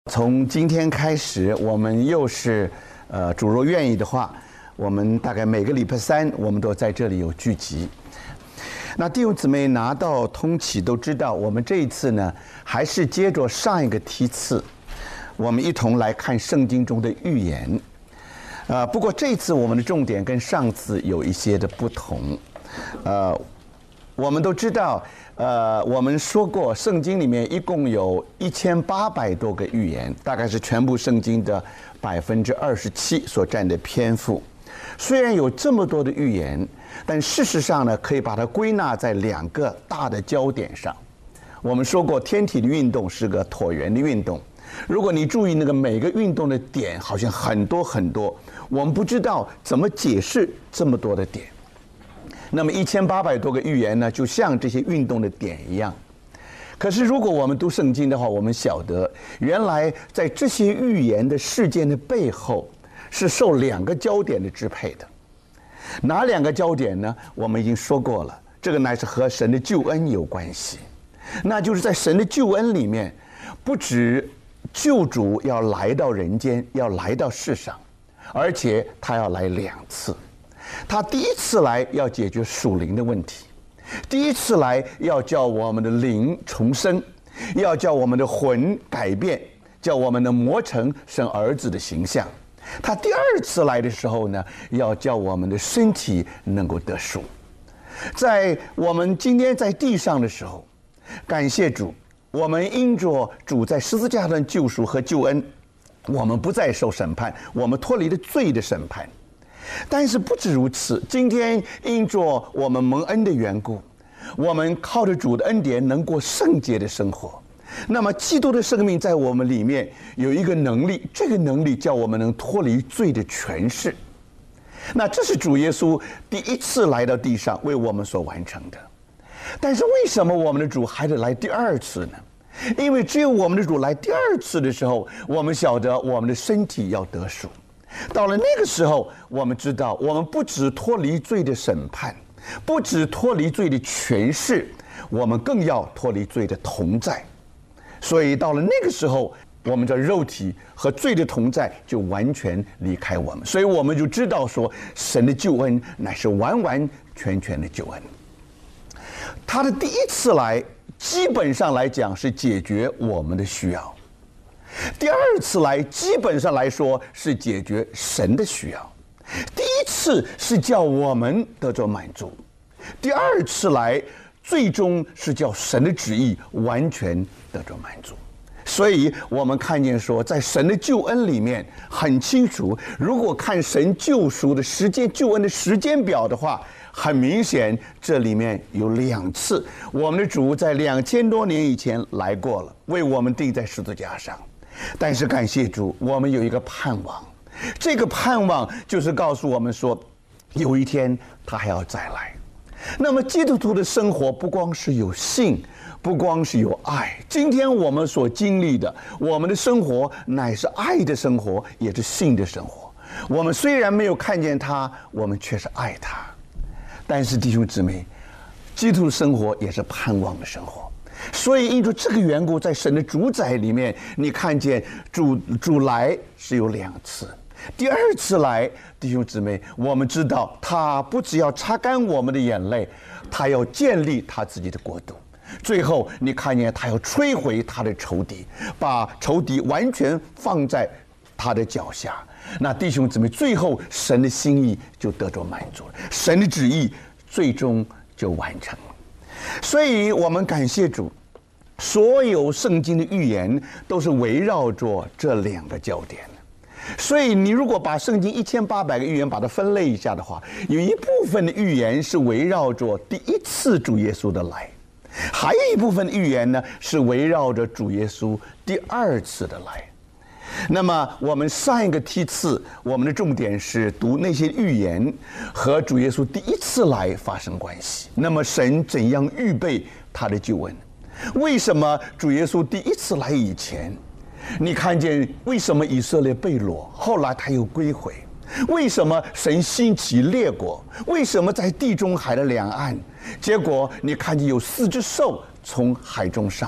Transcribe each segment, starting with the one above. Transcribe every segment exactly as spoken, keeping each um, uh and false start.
从今天开始，我们又是呃，主若愿意的话，我们大概每个礼拜三，我们都在这里有聚集。那弟兄姊妹拿到通启都知道，我们这一次呢，还是接着上一个梯次，我们一同来看圣经中的预言。呃，不过这次我们的重点跟上次有一些的不同。呃，我们都知道。呃，我们说过，圣经里面一共有一千八百多个预言，大概是全部圣经的百分之二十七所占的篇幅。虽然有这么多的预言，但事实上呢，可以把它归纳在两个大的焦点上。我们说过，天体的运动是个椭圆的运动。如果你注意那个每个运动的点，好像很多很多，我们不知道怎么解释这么多的点。那么一千八百多个预言呢，就像这些运动的点一样。可是如果我们读圣经的话，我们晓得原来在这些预言的事件的背后，是受两个焦点的支配的。哪两个焦点呢？我们已经说过了，这个乃是和神的救恩有关系。那就是在神的救恩里面，不止救主要来到人间，要来到世上，而且他要来两次。他第一次来要解决属灵的问题，第一次来要叫我们的灵重生，要叫我们的魂改变，叫我们的磨成神儿子的形象。他第二次来的时候呢，要叫我们的身体能够得赎。在我们今天在地上的时候，感谢主，我们因着主在十字架上的救赎和救恩，我们不再受审判，我们脱离了罪的审判。但是不止如此，今天因着我们蒙恩的缘故，我们靠着主的恩典能过圣洁的生活。那么基督的生命在我们里面有一个能力，这个能力叫我们能脱离罪的权势。那这是主耶稣第一次来到地上为我们所完成的。但是为什么我们的主还得来第二次呢？因为只有我们的主来第二次的时候，我们晓得我们的身体要得赎。到了那个时候，我们知道我们不只脱离罪的审判，不只脱离罪的权势，我们更要脱离罪的同在。所以到了那个时候，我们的肉体和罪的同在就完全离开我们。所以我们就知道说，神的救恩乃是完完全全的救恩。他的第一次来，基本上来讲是解决我们的需要。第二次来，基本上来说是解决神的需要。第一次是叫我们得着满足，第二次来，最终是叫神的旨意完全得着满足。所以我们看见说，在神的救恩里面很清楚，如果看神救赎的时间、救恩的时间表的话，很明显这里面有两次，我们的主在两千多年以前来过了，为我们钉在十字架上。但是感谢主，我们有一个盼望，这个盼望就是告诉我们说，有一天他还要再来。那么基督徒的生活不光是有信，不光是有爱，今天我们所经历的，我们的生活乃是爱的生活，也是信的生活。我们虽然没有看见他，我们却是爱他。但是弟兄姊妹，基督徒生活也是盼望的生活。所以因着这个缘故，在神的主宰里面，你看见主主来是有两次。第二次来，弟兄姊妹，我们知道他不只要擦干我们的眼泪，他要建立他自己的国度。最后你看见他要摧毁他的仇敌，把仇敌完全放在他的脚下。那弟兄姊妹，最后神的心意就得着满足了，神的旨意最终就完成了。所以我们感谢主，所有圣经的预言都是围绕着这两个焦点。所以你如果把圣经一千八百个预言把它分类一下的话，有一部分的预言是围绕着第一次主耶稣的来，还有一部分的预言呢是围绕着主耶稣第二次的来。那么我们上一个梯次，我们的重点是读那些预言和主耶稣第一次来发生关系。那么神怎样预备他的救恩？为什么主耶稣第一次来以前，你看见为什么以色列被掳，后来他又归回？为什么神兴起列国？为什么在地中海的两岸，结果你看见有四只兽从海中上来？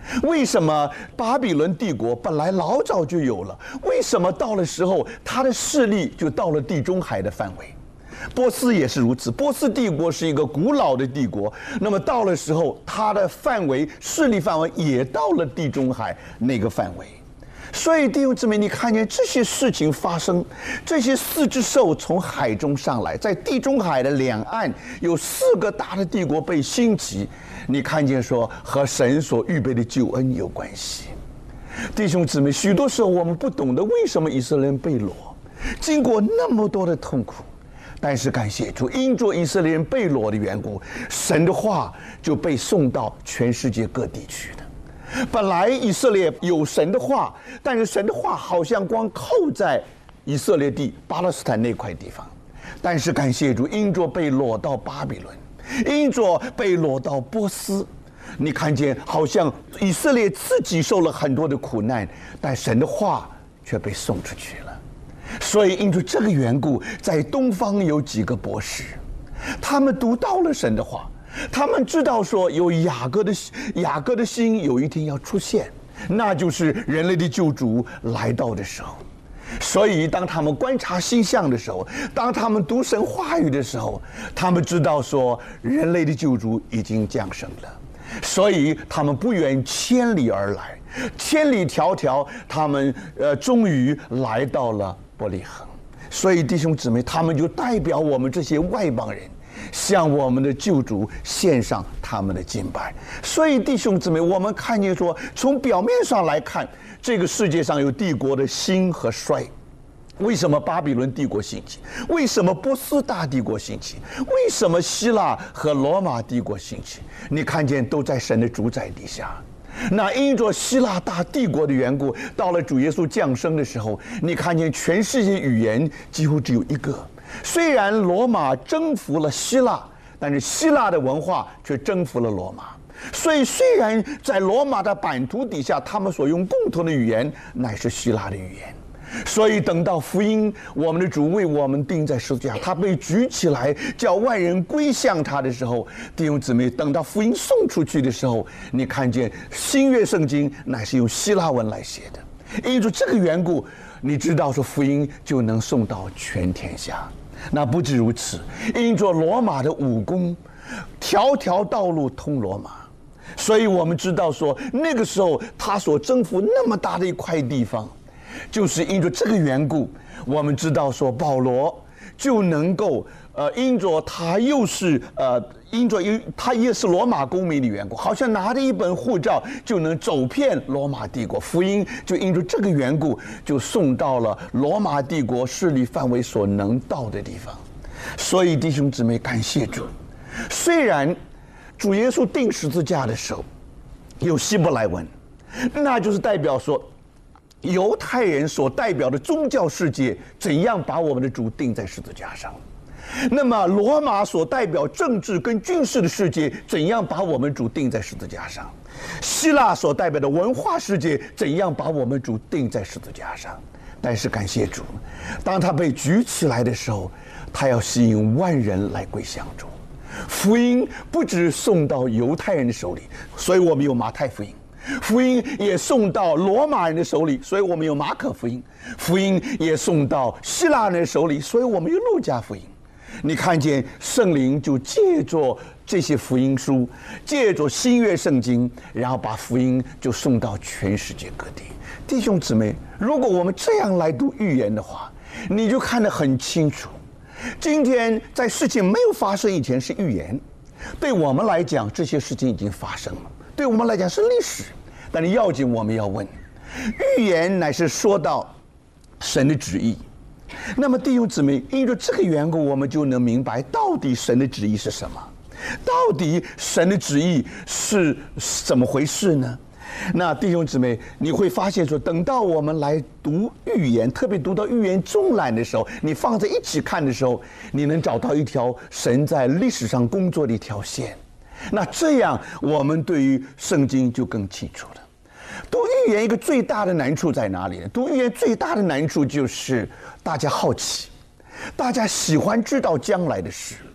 为什么巴比伦帝国本来老早就有了，为什么到了时候它的势力就到了地中海的范围？波斯也是如此，波斯帝国是一个古老的帝国，那么到了时候它的范围势力范围也到了地中海那个范围。所以弟兄姊妹，你看见这些事情发生，这些四只兽从海中上来，在地中海的两岸有四个大的帝国被兴起，你看见说和神所预备的救恩有关系。弟兄姊妹，许多时候我们不懂得为什么以色列人被掳，经过那么多的痛苦，但是感谢主，因着以色列人被掳的缘故，神的话就被送到全世界各地去的。本来以色列有神的话，但是神的话好像光扣在以色列地巴勒斯坦那块地方，但是感谢主，因着被掳到巴比伦，因着被掳到波斯，你看见好像以色列自己受了很多的苦难，但神的话却被送出去了。所以因着这个缘故，在东方有几个博士，他们读到了神的话，他们知道说有雅各的雅各的心有一天要出现，那就是人类的救主来到的时候。所以当他们观察星象的时候，当他们读神话语的时候，他们知道说人类的救主已经降生了，所以他们不远千里而来，千里迢迢，他们呃终于来到了伯利恒。所以弟兄姊妹，他们就代表我们这些外邦人，向我们的救主献上他们的敬拜。所以弟兄姊妹，我们看见说，从表面上来看，这个世界上有帝国的兴和衰。为什么巴比伦帝国兴起？为什么波斯大帝国兴起？为什么希腊和罗马帝国兴起？你看见都在神的主宰底下。那因着希腊大帝国的缘故，到了主耶稣降生的时候，你看见全世界语言几乎只有一个。虽然罗马征服了希腊，但是希腊的文化却征服了罗马。所以虽然在罗马的版图底下，他们所用共同的语言乃是希腊的语言。所以等到福音，我们的主为我们钉在十字架，他被举起来，叫万人归向他的时候，弟兄姊妹，等到福音送出去的时候，你看见新约圣经乃是用希腊文来写的。因着这个缘故，你知道说福音就能送到全天下。那不止如此，因着罗马的武功，条条道路通罗马，所以我们知道说那个时候他所征服那么大的一块地方，就是因着这个缘故，我们知道说保罗就能够呃，因着他又是呃，因着因他也是罗马公民的缘故，好像拿着一本护照就能走遍罗马帝国。福音就因着这个缘故，就送到了罗马帝国势力范围所能到的地方。所以弟兄姊妹，感谢主。虽然主耶稣钉十字架的时候有希伯来文，那就是代表说犹太人所代表的宗教世界怎样把我们的主钉在十字架上，那么罗马所代表政治跟军事的世界怎样把我们主钉在十字架上，希腊所代表的文化世界怎样把我们主钉在十字架上。但是感谢主，当他被举起来的时候，他要吸引万人来归向主。福音不只送到犹太人的手里，所以我们有马太福音；福音也送到罗马人的手里，所以我们有马可福音；福音也送到希腊人的手里，所以我们有路加福音。你看见圣灵就借着这些福音书，借着新约圣经，然后把福音就送到全世界各地。弟兄姊妹，如果我们这样来读预言的话，你就看得很清楚。今天在事情没有发生以前是预言，对我们来讲这些事情已经发生了，对我们来讲是历史。但是要紧我们要问，预言乃是说到神的旨意。那么弟兄姊妹，因着这个缘故，我们就能明白到底神的旨意是什么，到底神的旨意是怎么回事呢？那弟兄姊妹，你会发现说，等到我们来读预言，特别读到预言中览的时候，你放在一起看的时候，你能找到一条神在历史上工作的一条线。那这样我们对于圣经就更清楚了。读预言一个最大的难处在哪里呢？读预言最大的难处就是大家好奇，大家喜欢知道将来的事。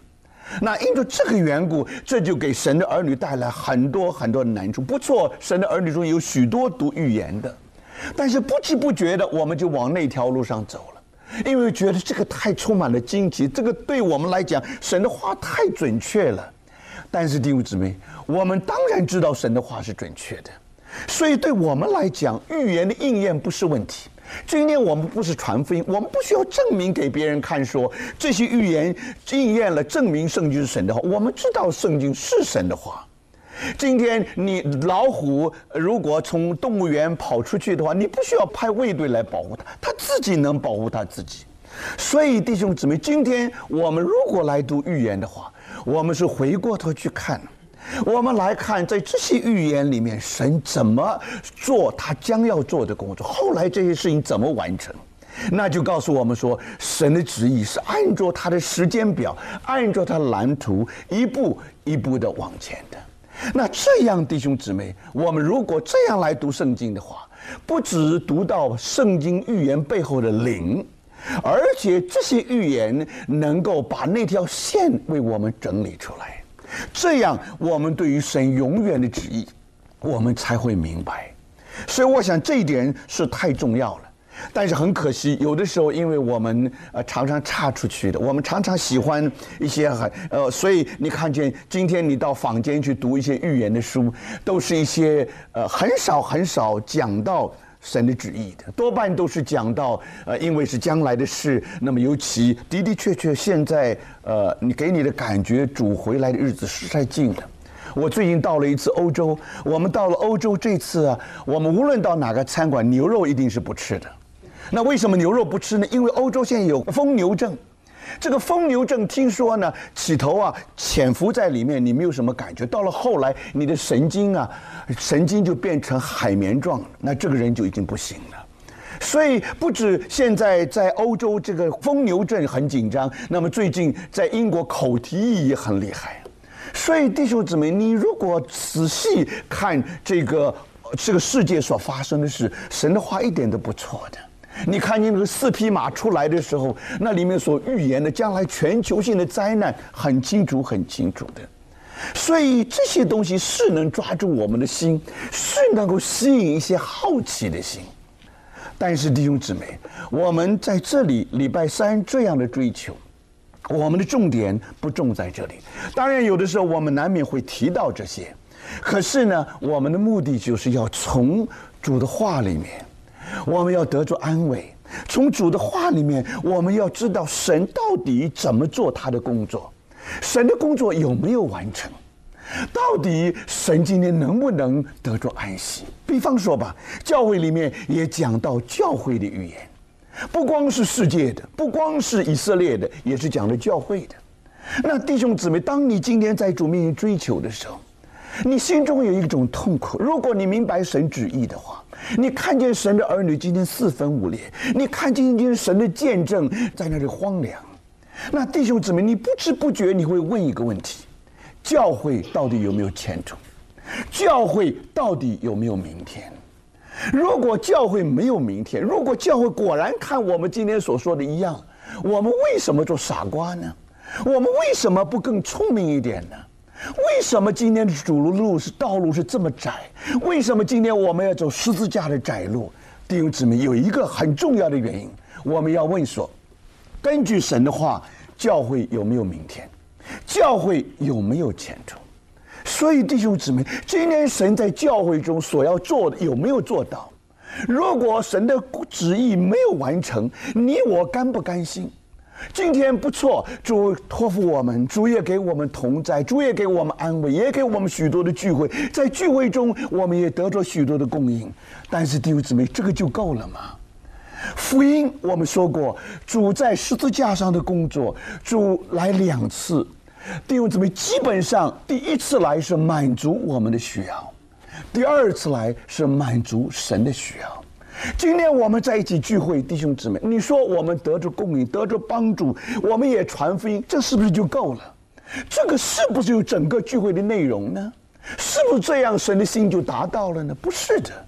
那因着这个缘故，这就给神的儿女带来很多很多的难处。不错，神的儿女中有许多读预言的，但是不知不觉的我们就往那条路上走了，因为觉得这个太充满了荆棘，这个对我们来讲，神的话太准确了。但是弟兄姊妹，我们当然知道神的话是准确的，所以对我们来讲，预言的应验不是问题。今天我们不是传福音，我们不需要证明给别人看说这些预言应验了，证明圣经是神的话。我们知道圣经是神的话。今天你老虎如果从动物园跑出去的话，你不需要派卫队来保护它，它自己能保护它自己。所以弟兄姊妹，今天我们如果来读预言的话，我们是回过头去看，我们来看在这些预言里面，神怎么做他将要做的工作，后来这些事情怎么完成，那就告诉我们说，神的旨意是按照他的时间表，按照他的蓝图，一步一步的往前的。那这样弟兄姊妹，我们如果这样来读圣经的话，不只读到圣经预言背后的灵，而且这些预言能够把那条线为我们整理出来，这样我们对于神永远的旨意，我们才会明白。所以我想这一点是太重要了。但是很可惜，有的时候因为我们呃常常岔出去的，我们常常喜欢一些很呃，所以你看见今天你到坊间去读一些预言的书，都是一些呃很少很少讲到神的旨意的，多半都是讲到呃，因为是将来的事。那么尤其的的确确，现在呃，你给你的感觉，主回来的日子实在近了。我最近到了一次欧洲，我们到了欧洲这次啊，我们无论到哪个餐馆，牛肉一定是不吃的。那为什么牛肉不吃呢？因为欧洲现在有疯牛症。这个疯牛症听说呢，起头啊潜伏在里面，你没有什么感觉，到了后来你的神经啊神经就变成海绵状了，那这个人就已经不行了。所以不止现在在欧洲这个疯牛症很紧张，那么最近在英国口蹄疫也很厉害。所以弟兄姊妹，你如果仔细看这个这个世界所发生的事，神的话一点都不错的。你看见那个四匹马出来的时候，那里面所预言的将来全球性的灾难很清楚很清楚的。所以这些东西是能抓住我们的心，是能够吸引一些好奇的心。但是弟兄姊妹，我们在这里礼拜三这样的追求，我们的重点不重在这里。当然有的时候我们难免会提到这些，可是呢，我们的目的就是要从主的话里面，我们要得着安慰。从主的话里面，我们要知道神到底怎么做他的工作，神的工作有没有完成，到底神今天能不能得着安息。比方说吧，教会里面也讲到教会的预言，不光是世界的，不光是以色列的，也是讲了教会的。那弟兄姊妹，当你今天在主面前追求的时候，你心中有一种痛苦。如果你明白神旨意的话，你看见神的儿女今天四分五裂，你看见今天神的见证在那里荒凉，那弟兄姊妹，你不知不觉你会问一个问题：教会到底有没有前途？教会到底有没有明天？如果教会没有明天，如果教会果然看我们今天所说的一样，我们为什么做傻瓜呢？我们为什么不更聪明一点呢？为什么今天的主路是道路是这么窄？为什么今天我们要走十字架的窄路？弟兄姊妹，有一个很重要的原因，我们要问说，根据神的话，教会有没有明天？教会有没有前途？所以弟兄姊妹，今天神在教会中所要做的有没有做到？如果神的旨意没有完成，你我甘不甘心？今天不错，主托付我们，主也给我们同在，主也给我们安慰，也给我们许多的聚会，在聚会中我们也得着许多的供应。但是弟兄姊妹，这个就够了吗？福音我们说过，主在十字架上的工作，主来两次，弟兄姊妹，基本上第一次来是满足我们的需要，第二次来是满足神的需要。今天我们在一起聚会，弟兄姊妹，你说我们得着供应，得着帮助，我们也传福音，这是不是就够了？这个是不是有整个聚会的内容呢？是不是这样神的心就达到了呢？不是的。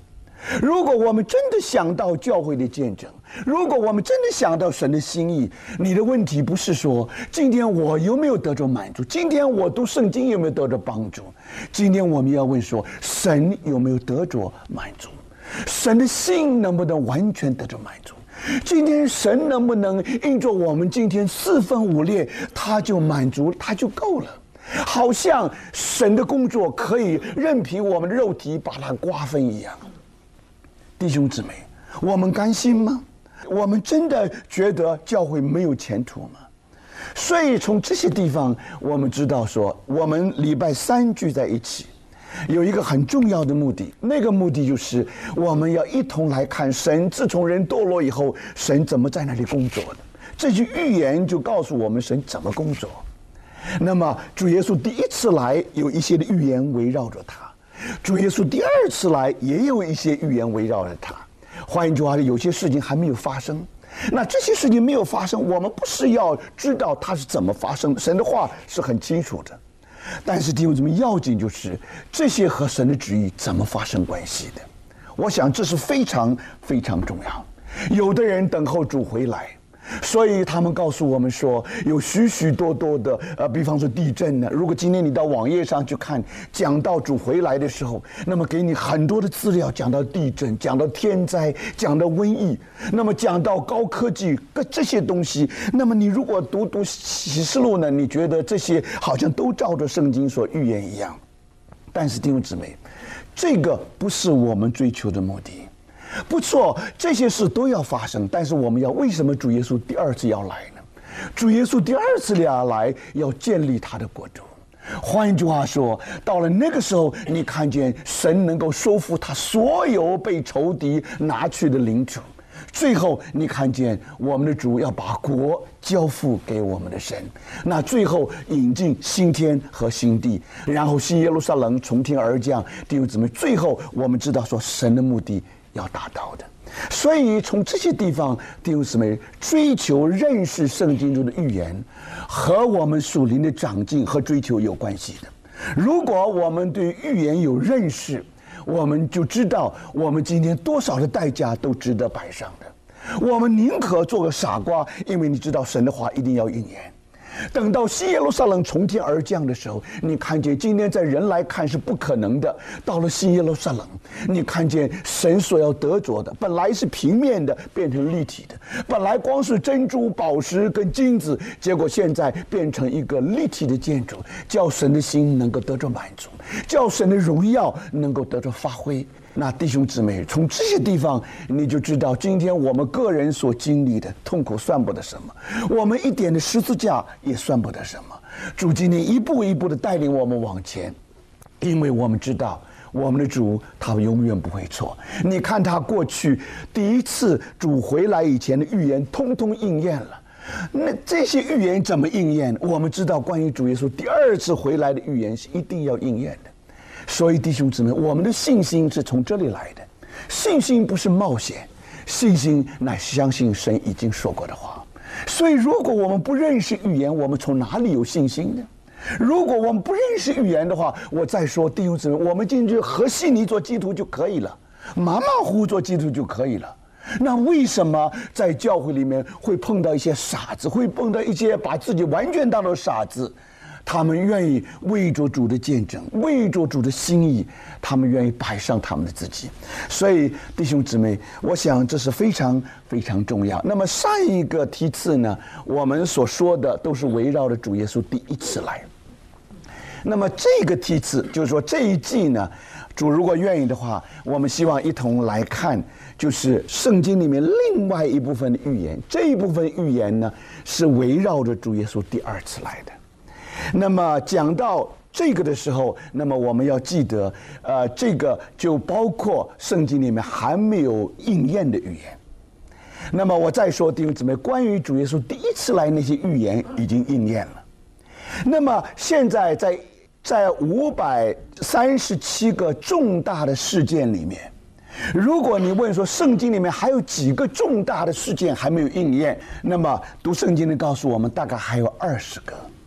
如果我们真的想到教会的见证，如果我们真的想到神的心意，你的问题不是说今天我有没有得着满足，今天我读圣经有没有得着帮助，今天我们要问说神有没有得着满足，神的心能不能完全得着满足，今天神能不能因着我们今天四分五裂他就满足，他就够了，好像神的工作可以任凭我们的肉体把它瓜分一样。弟兄姊妹，我们甘心吗？我们真的觉得教会没有前途吗？所以从这些地方我们知道说，我们礼拜三聚在一起有一个很重要的目的，那个目的就是我们要一同来看神自从人堕落以后，神怎么在那里工作的。这句预言就告诉我们神怎么工作。那么主耶稣第一次来有一些的预言围绕着他，主耶稣第二次来也有一些预言围绕着他。换一句话，有些事情还没有发生，那这些事情没有发生，我们不是要知道它是怎么发生的，神的话是很清楚的，但是弟兄姊妹，要紧就是这些和神的旨意怎么发生关系的。我想这是非常非常重要。有的人等候主回来，所以他们告诉我们说，有许许多多的呃，比方说地震呢。如果今天你到网页上去看，讲到主回来的时候，那么给你很多的资料，讲到地震，讲到天灾，讲到瘟疫，那么讲到高科技这些东西。那么你如果读读启示录呢，你觉得这些好像都照着圣经所预言一样。但是弟兄姊妹，这个不是我们追求的目的。不错，这些事都要发生，但是我们要为什么主耶稣第二次要来呢？主耶稣第二次要来，要建立他的国度。换一句话说，到了那个时候，你看见神能够收复他所有被仇敌拿去的领土，最后你看见我们的主要把国交付给我们的神，那最后引进新天和新地，然后新耶路撒冷从天而降。弟兄姊妹，最后我们知道说神的目的要达到的。所以从这些地方，弟兄姊妹，追求认识圣经中的预言和我们属灵的长进和追求有关系的。如果我们对预言有认识，我们就知道我们今天多少的代价都值得摆上的。我们宁可做个傻瓜，因为你知道神的话一定要应验。等到新耶路撒冷从天而降的时候，你看见今天在人来看是不可能的，到了新耶路撒冷，你看见神所要得着的，本来是平面的变成立体的，本来光是珍珠宝石跟金子，结果现在变成一个立体的建筑，叫神的心能够得着满足，叫神的荣耀能够得着发挥。那弟兄姊妹，从这些地方你就知道，今天我们个人所经历的痛苦算不得什么，我们一点的十字架也算不得什么。主今天一步一步的带领我们往前，因为我们知道我们的主他永远不会错。你看他过去第一次主回来以前的预言通通应验了。那这些预言怎么应验？我们知道关于主耶稣第二次回来的预言是一定要应验的。所以弟兄姊妹，我们的信心是从这里来的。信心不是冒险，信心乃是相信神已经说过的话。所以如果我们不认识预言，我们从哪里有信心呢？如果我们不认识预言的话，我再说弟兄姊妹，我们进去和稀泥做基督就可以了，马马虎虎做基督就可以了。那为什么在教会里面会碰到一些傻子，会碰到一些把自己完全当作傻子？他们愿意为着主的见证，为着主的心意，他们愿意摆上他们的自己。所以弟兄姊妹，我想这是非常非常重要。那么上一个梯次呢，我们所说的都是围绕着主耶稣第一次来。那么这个梯次就是说这一季呢，主如果愿意的话，我们希望一同来看，就是圣经里面另外一部分的预言。这一部分预言呢，是围绕着主耶稣第二次来的。那么讲到这个的时候，那么我们要记得，呃，这个就包括圣经里面还没有应验的预言。那么我再说弟兄姊妹，关于主耶稣第一次来那些预言已经应验了。那么现在在在五百三十七个重大的事件里面，如果你问说圣经里面还有几个重大的事件还没有应验，那么读圣经的告诉我们大概还有二十个。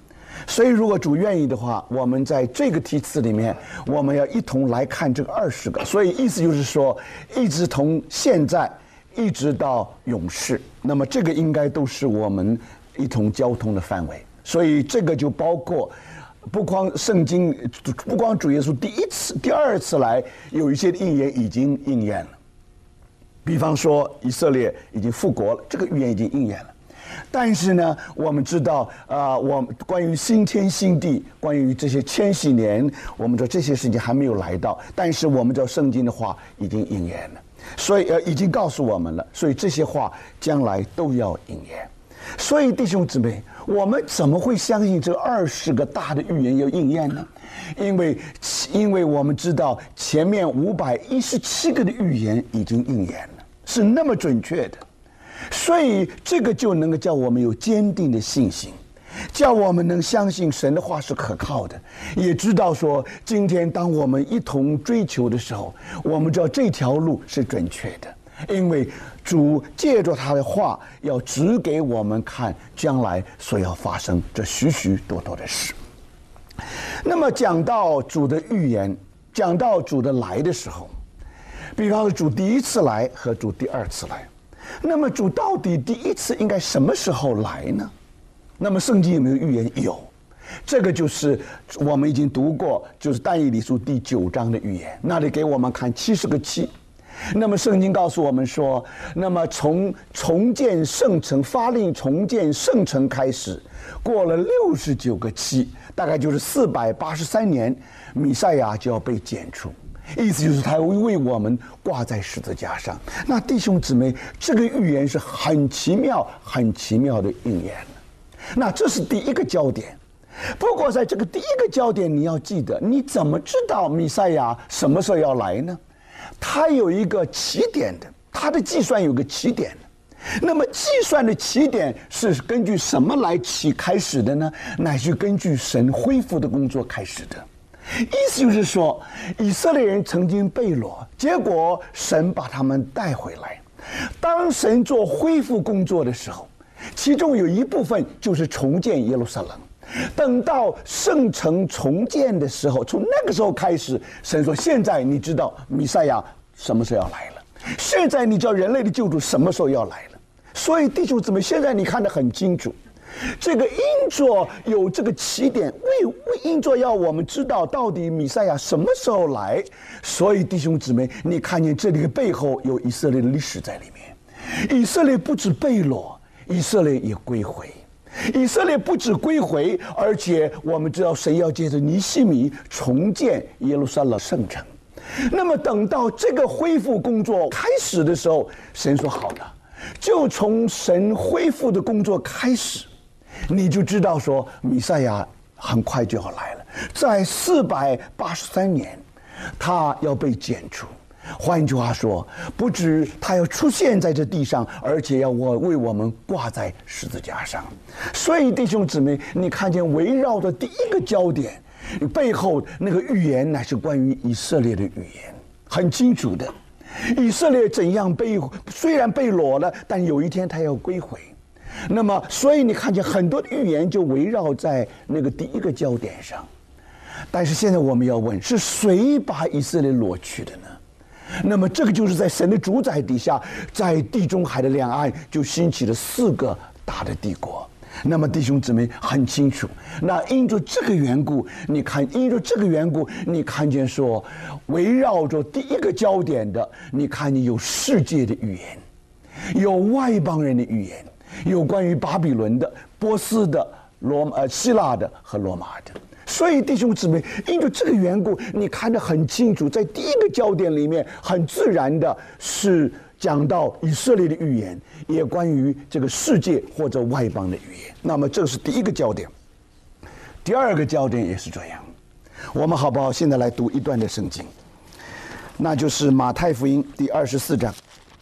所以，如果主愿意的话，我们在这个题词里面，我们要一同来看这个二十个。所以，意思就是说，一直从现在一直到永世，那么这个应该都是我们一同交通的范围。所以，这个就包括不光圣经，不光主耶稣第一次、第二次来，有一些预言已经应验了。比方说，以色列已经复国了，这个预言已经应验了。但是呢，我们知道，啊、呃，我们关于新天新地，关于这些千禧年，我们说这些事情还没有来到，但是我们知道圣经的话已经应验了，所以呃，已经告诉我们了，所以这些话将来都要应验。所以弟兄姊妹，我们怎么会相信这二十个大的预言要应验呢？因为，因为我们知道前面五百一十七个的预言已经应验了，是那么准确的。所以这个就能够叫我们有坚定的信心，叫我们能相信神的话是可靠的，也知道说今天当我们一同追求的时候，我们知道这条路是准确的，因为主借着他的话要指给我们看将来所要发生这许许多多的事。那么讲到主的预言，讲到主的来的时候，比方说主第一次来和主第二次来，那么主到底第一次应该什么时候来呢？那么圣经有没有预言？有，这个就是我们已经读过，就是但以理书第九章的预言，那里给我们看七十个七。那么圣经告诉我们说，那么从重建圣城、发令重建圣城开始，过了六十九个七，大概就是四百八十三年，弥赛亚就要被剪除。意思就是他会为我们挂在十字架上。那弟兄姊妹，这个预言是很奇妙、很奇妙的应验了。那这是第一个焦点。不过在这个第一个焦点，你要记得，你怎么知道弥赛亚什么时候要来呢？它有一个起点的，它的计算有个起点的。那么计算的起点是根据什么来起开始的呢？乃是根据神恢复的工作开始的。意思就是说，以色列人曾经被掳，结果神把他们带回来。当神做恢复工作的时候，其中有一部分就是重建耶路撒冷。等到圣城重建的时候，从那个时候开始，神说：“现在你知道弥赛亚什么时候要来了，现在你知道人类的救主什么时候要来了。”所以弟兄姊妹，现在你看得很清楚。这个因着有这个起点，为为因着要我们知道到底弥赛亚什么时候来，所以弟兄姊妹，你看见这里的背后有以色列的历史在里面。以色列不止被掳，以色列也归回。以色列不止归回，而且我们知道神要借着尼希米重建耶路撒冷圣城。那么等到这个恢复工作开始的时候，神说好了，就从神恢复的工作开始，你就知道说弥赛亚很快就要来了。在四百八十三年，他要被剪除。换句话说，不止他要出现在这地上，而且要我为我们挂在十字架上。所以弟兄姊妹，你看见围绕的第一个焦点，背后那个预言乃是关于以色列的预言，很清楚的。以色列怎样被虽然被掳了，但有一天他要归回。那么，所以你看见很多的预言就围绕在那个第一个焦点上。但是现在我们要问，是谁把以色列掳去的呢？那么这个就是在神的主宰底下，在地中海的两岸就兴起了四个大的帝国。那么弟兄姊妹很清楚，那因着这个缘故，你看因着这个缘故，你看见说围绕着第一个焦点的，你看见有世界的预言，有外邦人的预言，有关于巴比伦的、波斯的、罗呃希腊的和罗马的。所以弟兄姊妹，因着这个缘故，你看得很清楚，在第一个焦点里面，很自然的是讲到以色列的预言，也关于这个世界或者外邦的预言。那么这是第一个焦点。第二个焦点也是这样。我们好不好？现在来读一段的圣经，那就是马太福音第二十四章。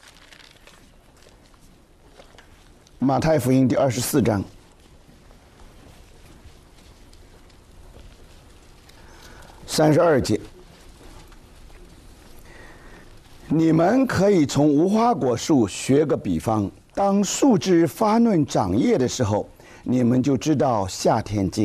马太福音第二十四章。三十二节，你们可以从无花果树学个比方，当树枝发嫩长叶的时候，你们就知道夏天近了。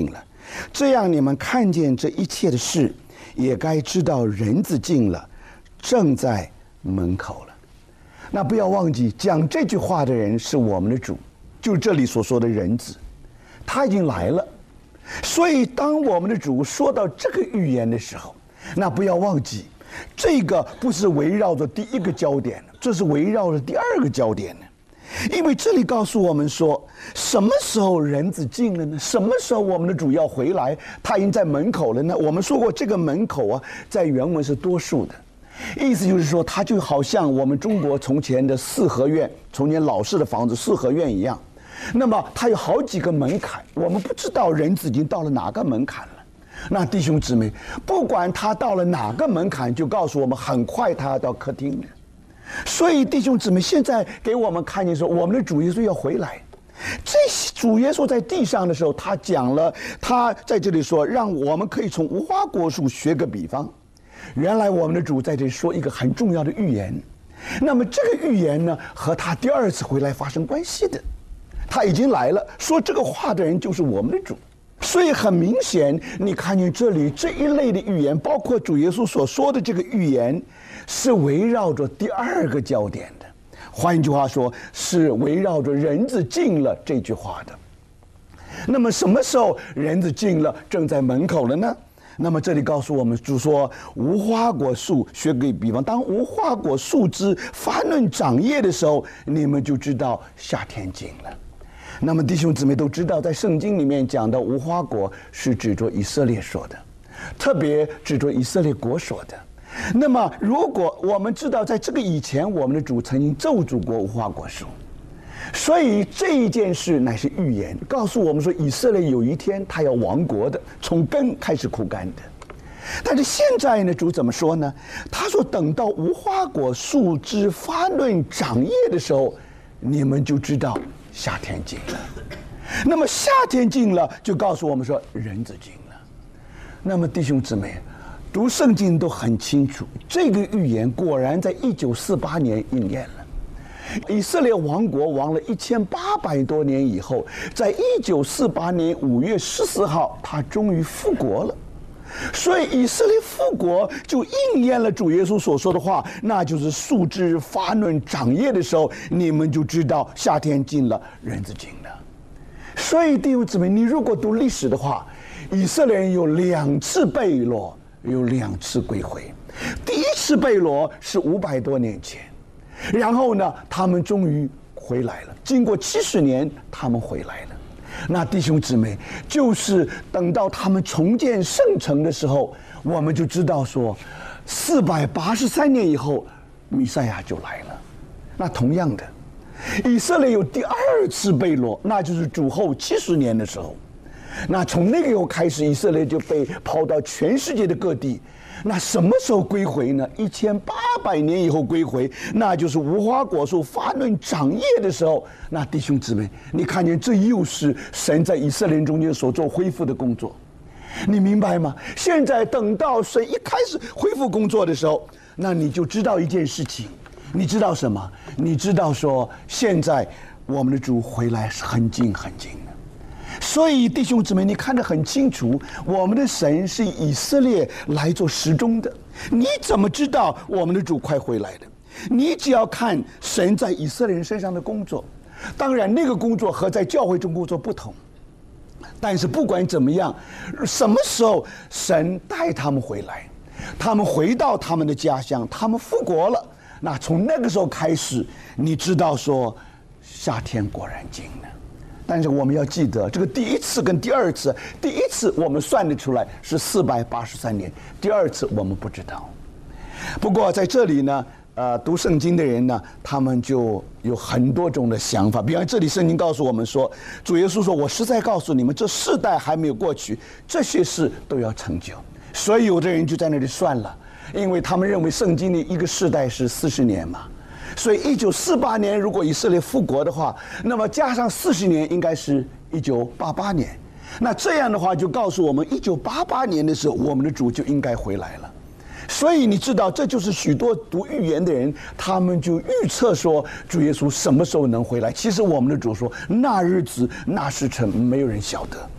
这样你们看见这一切的事，也该知道人子近了，正在门口了。那不要忘记，讲这句话的人是我们的主，就是这里所说的人子，他已经来了。所以当我们的主说到这个预言的时候，那不要忘记，这个不是围绕着第一个焦点，这是围绕着第二个焦点的。因为这里告诉我们说，什么时候人子近了呢？什么时候我们的主要回来？他已经在门口了呢？我们说过，这个门口啊，在原文是多数的，意思就是说，它就好像我们中国从前的四合院，从前老式的房子四合院一样。那么它有好几个门槛，我们不知道人子已经到了哪个门槛了。那弟兄姊妹，不管他到了哪个门槛，就告诉我们，很快他要到客厅了。所以弟兄姊妹，现在给我们看见说，我们的主耶稣要回来。这主耶稣在地上的时候，他讲了，他在这里说，让我们可以从无花果树学个比方。原来我们的主在这里说一个很重要的预言，那么这个预言呢，和他第二次回来发生关系的。他已经来了，说这个话的人就是我们的主。所以很明显，你看见这里这一类的预言，包括主耶稣所说的这个预言，是围绕着第二个焦点的。换一句话说，是围绕着人子近了这句话的。那么什么时候人子近了，正在门口了呢？那么这里告诉我们，主说无花果树学个比方，当无花果树枝发嫩长叶的时候，你们就知道夏天近了。那么弟兄姊妹都知道，在圣经里面讲的无花果是指着以色列说的，特别指着以色列国说的。那么如果我们知道在这个以前，我们的主曾经咒诅过无花果树，所以这一件事乃是预言，告诉我们说以色列有一天他要亡国的，从根开始枯干的。但是现在呢，主怎么说呢？他说等到无花果树枝发嫩长叶的时候，你们就知道夏天近了。那么夏天近了，就告诉我们说人子近了。那么弟兄姊妹，读圣经都很清楚，这个预言果然在一九四八年应验了。以色列亡国亡了一千八百多年以后，在一九四八年五月十四号，他终于复国了。所以以色列复国就应验了主耶稣所说的话，那就是树枝发嫩长叶的时候，你们就知道夏天近了，人子近了。所以弟兄姊妹，你如果读历史的话，以色列人有两次被掳，有两次归回。第一次被掳是五百多年前，然后呢，他们终于回来了。经过七十年，他们回来了。那弟兄姊妹，就是等到他们重建圣城的时候，我们就知道说，四百八十三年以后，弥赛亚就来了。那同样的，以色列有第二次被掳，那就是主后七十年的时候。那从那个时候开始，以色列就被抛到全世界的各地。那什么时候归回呢？一千八百年以后归回，那就是无花果树发嫩长叶的时候。那弟兄姊妹，你看见这又是神在以色列人中间所做恢复的工作，你明白吗？现在等到神一开始恢复工作的时候，那你就知道一件事情，你知道什么？你知道说，现在我们的主回来是很近很近的。所以弟兄姊妹，你看得很清楚，我们的神是以色列来做时钟的。你怎么知道我们的主快回来的？你只要看神在以色列人身上的工作。当然那个工作和在教会中工作不同，但是不管怎么样，什么时候神带他们回来，他们回到他们的家乡，他们复国了，那从那个时候开始，你知道说夏天果然近了。但是我们要记得，这个第一次跟第二次，第一次我们算得出来是四百八十三年，第二次我们不知道。不过在这里呢，呃，读圣经的人呢，他们就有很多种的想法。比方这里圣经告诉我们说，主耶稣说：“我实在告诉你们，这世代还没有过去，这些事都要成就。”所以有的人就在那里算了，因为他们认为圣经的一个世代是四十年嘛。所以一九四八年如果以色列复国的话，那么加上四十年应该是一九八八年。那这样的话就告诉我们，一九八八年的时候，我们的主就应该回来了。所以你知道，这就是许多读预言的人，他们就预测说主耶稣什么时候能回来。其实我们的主说，那日子那时辰没有人晓得。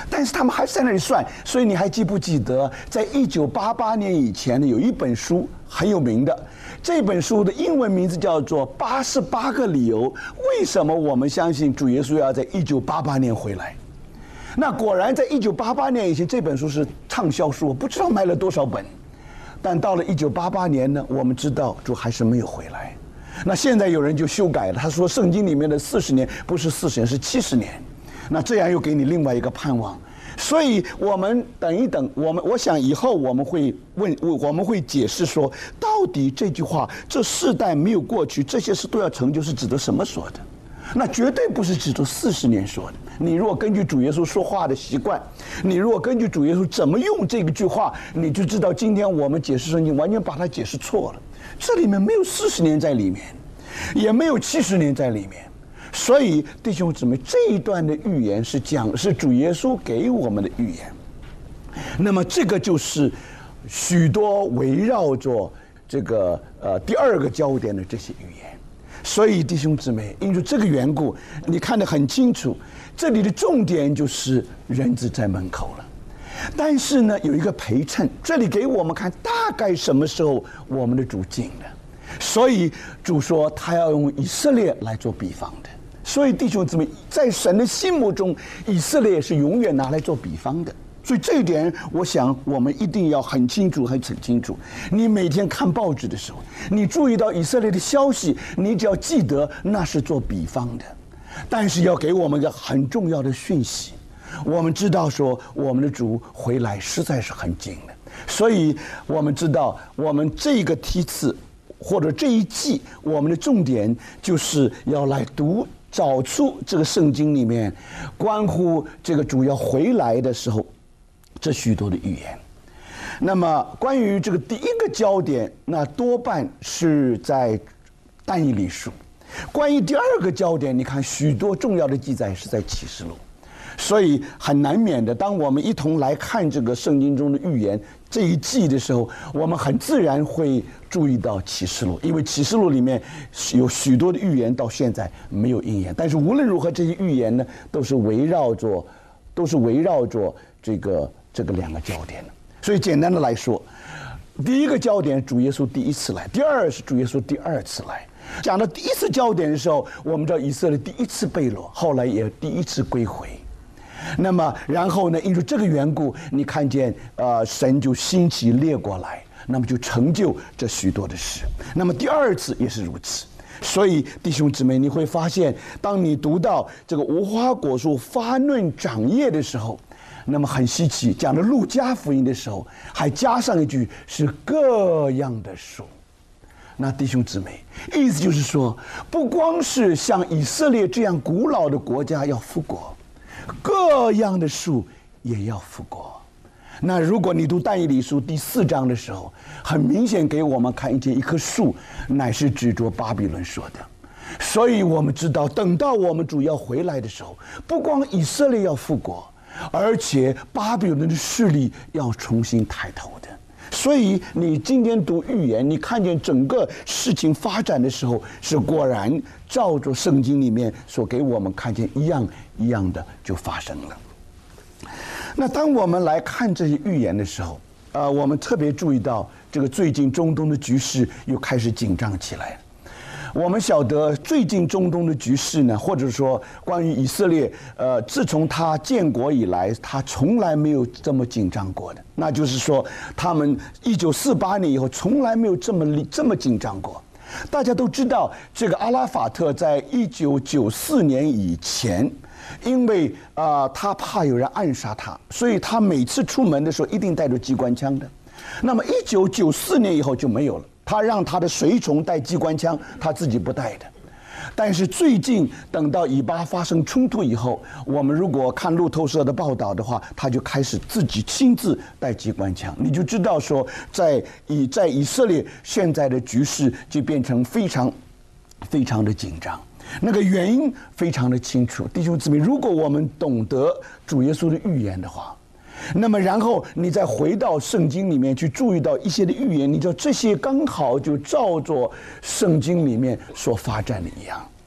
但是他们还在那里算。所以你还记不记得，在一九八八年以前呢，有一本书很有名的，这本书的英文名字叫做《八十八个理由为什么我们相信主耶稣要在一九八八年回来》。那果然，在一九八八年以前，这本书是畅销书，我不知道卖了多少本。但到了一九八八年呢，我们知道主还是没有回来。那现在有人就修改了，他说圣经里面的四十年不是四十年，是七十年。那这样又给你另外一个盼望。所以我们等一等，我们我想以后我们会问，我们会解释说，到底这句话这世代没有过去，这些事都要成就，是指的什么说的？那绝对不是指着四十年说的。你如果根据主耶稣说话的习惯，你如果根据主耶稣怎么用这个句话，你就知道今天我们解释圣经完全把它解释错了。这里面没有四十年在里面，也没有七十年在里面。所以弟兄姊妹，这一段的预言是讲是主耶稣给我们的预言。那么这个就是许多围绕着这个呃第二个焦点的这些预言。所以弟兄姊妹，因为这个缘故，你看得很清楚，这里的重点就是人子在门口了。但是呢，有一个陪衬，这里给我们看大概什么时候我们的主进了。所以主说他要用以色列来做比方的。所以弟兄姊妹，在神的心目中，以色列是永远拿来做比方的。所以这一点，我想我们一定要很清楚、很清楚。你每天看报纸的时候，你注意到以色列的消息，你只要记得那是做比方的。但是要给我们一个很重要的讯息，我们知道说我们的主回来实在是很近的。所以我们知道，我们这个梯次或者这一季，我们的重点就是要来读。找出这个圣经里面关乎这个主要回来的时候，这许多的预言。那么关于这个第一个焦点，那多半是在但以理书。关于第二个焦点，你看许多重要的记载是在启示录。所以很难免的，当我们一同来看这个圣经中的预言这一季的时候，我们很自然会注意到启示录，因为启示录里面有许多的预言到现在没有应验。但是无论如何，这些预言呢，都是围绕着，都是围绕着这个这个两个焦点的。所以简单的来说，第一个焦点主耶稣第一次来，第二是主耶稣第二次来。讲到第一次焦点的时候，我们知道以色列第一次被掳，后来也第一次归回。那么然后呢，因为这个缘故，你看见呃神就兴起列国来，那么就成就这许多的事。那么第二次也是如此。所以弟兄姊妹，你会发现，当你读到这个无花果树发嫩长叶的时候，那么很稀奇，讲了路加福音的时候，还加上一句是各样的树。那弟兄姊妹，意思就是说，不光是像以色列这样古老的国家要复国，各样的树也要复国。那如果你读但以理书第四章的时候，很明显给我们看见一棵树乃是指着巴比伦说的。所以我们知道，等到我们主要回来的时候，不光以色列要复国，而且巴比伦的势力要重新抬头的。所以你今天读预言，你看见整个事情发展的时候，是果然照着圣经里面所给我们看见一样一样的就发生了。那当我们来看这些预言的时候，呃，我们特别注意到这个最近中东的局势又开始紧张起来了。我们晓得最近中东的局势呢，或者说关于以色列，呃，自从他建国以来，他从来没有这么紧张过的。那就是说，他们一九四八年以后从来没有这么这么紧张过。大家都知道，这个阿拉法特在一九九四年以前，因为啊、呃，他怕有人暗杀他，所以他每次出门的时候一定带着机关枪的。那么一九九四年以后就没有了。他让他的随从带机关枪，他自己不带的。但是最近等到以巴发生冲突以后，我们如果看路透社的报道的话，他就开始自己亲自带机关枪，你就知道说，在以在以色列现在的局势就变成非常非常的紧张。那个原因非常的清楚，弟兄姊妹，如果我们懂得主耶稣的预言的话，那么然后你再回到圣经里面去注意到一些的预言，你知道这些刚好就照着圣经里面所发展的一样。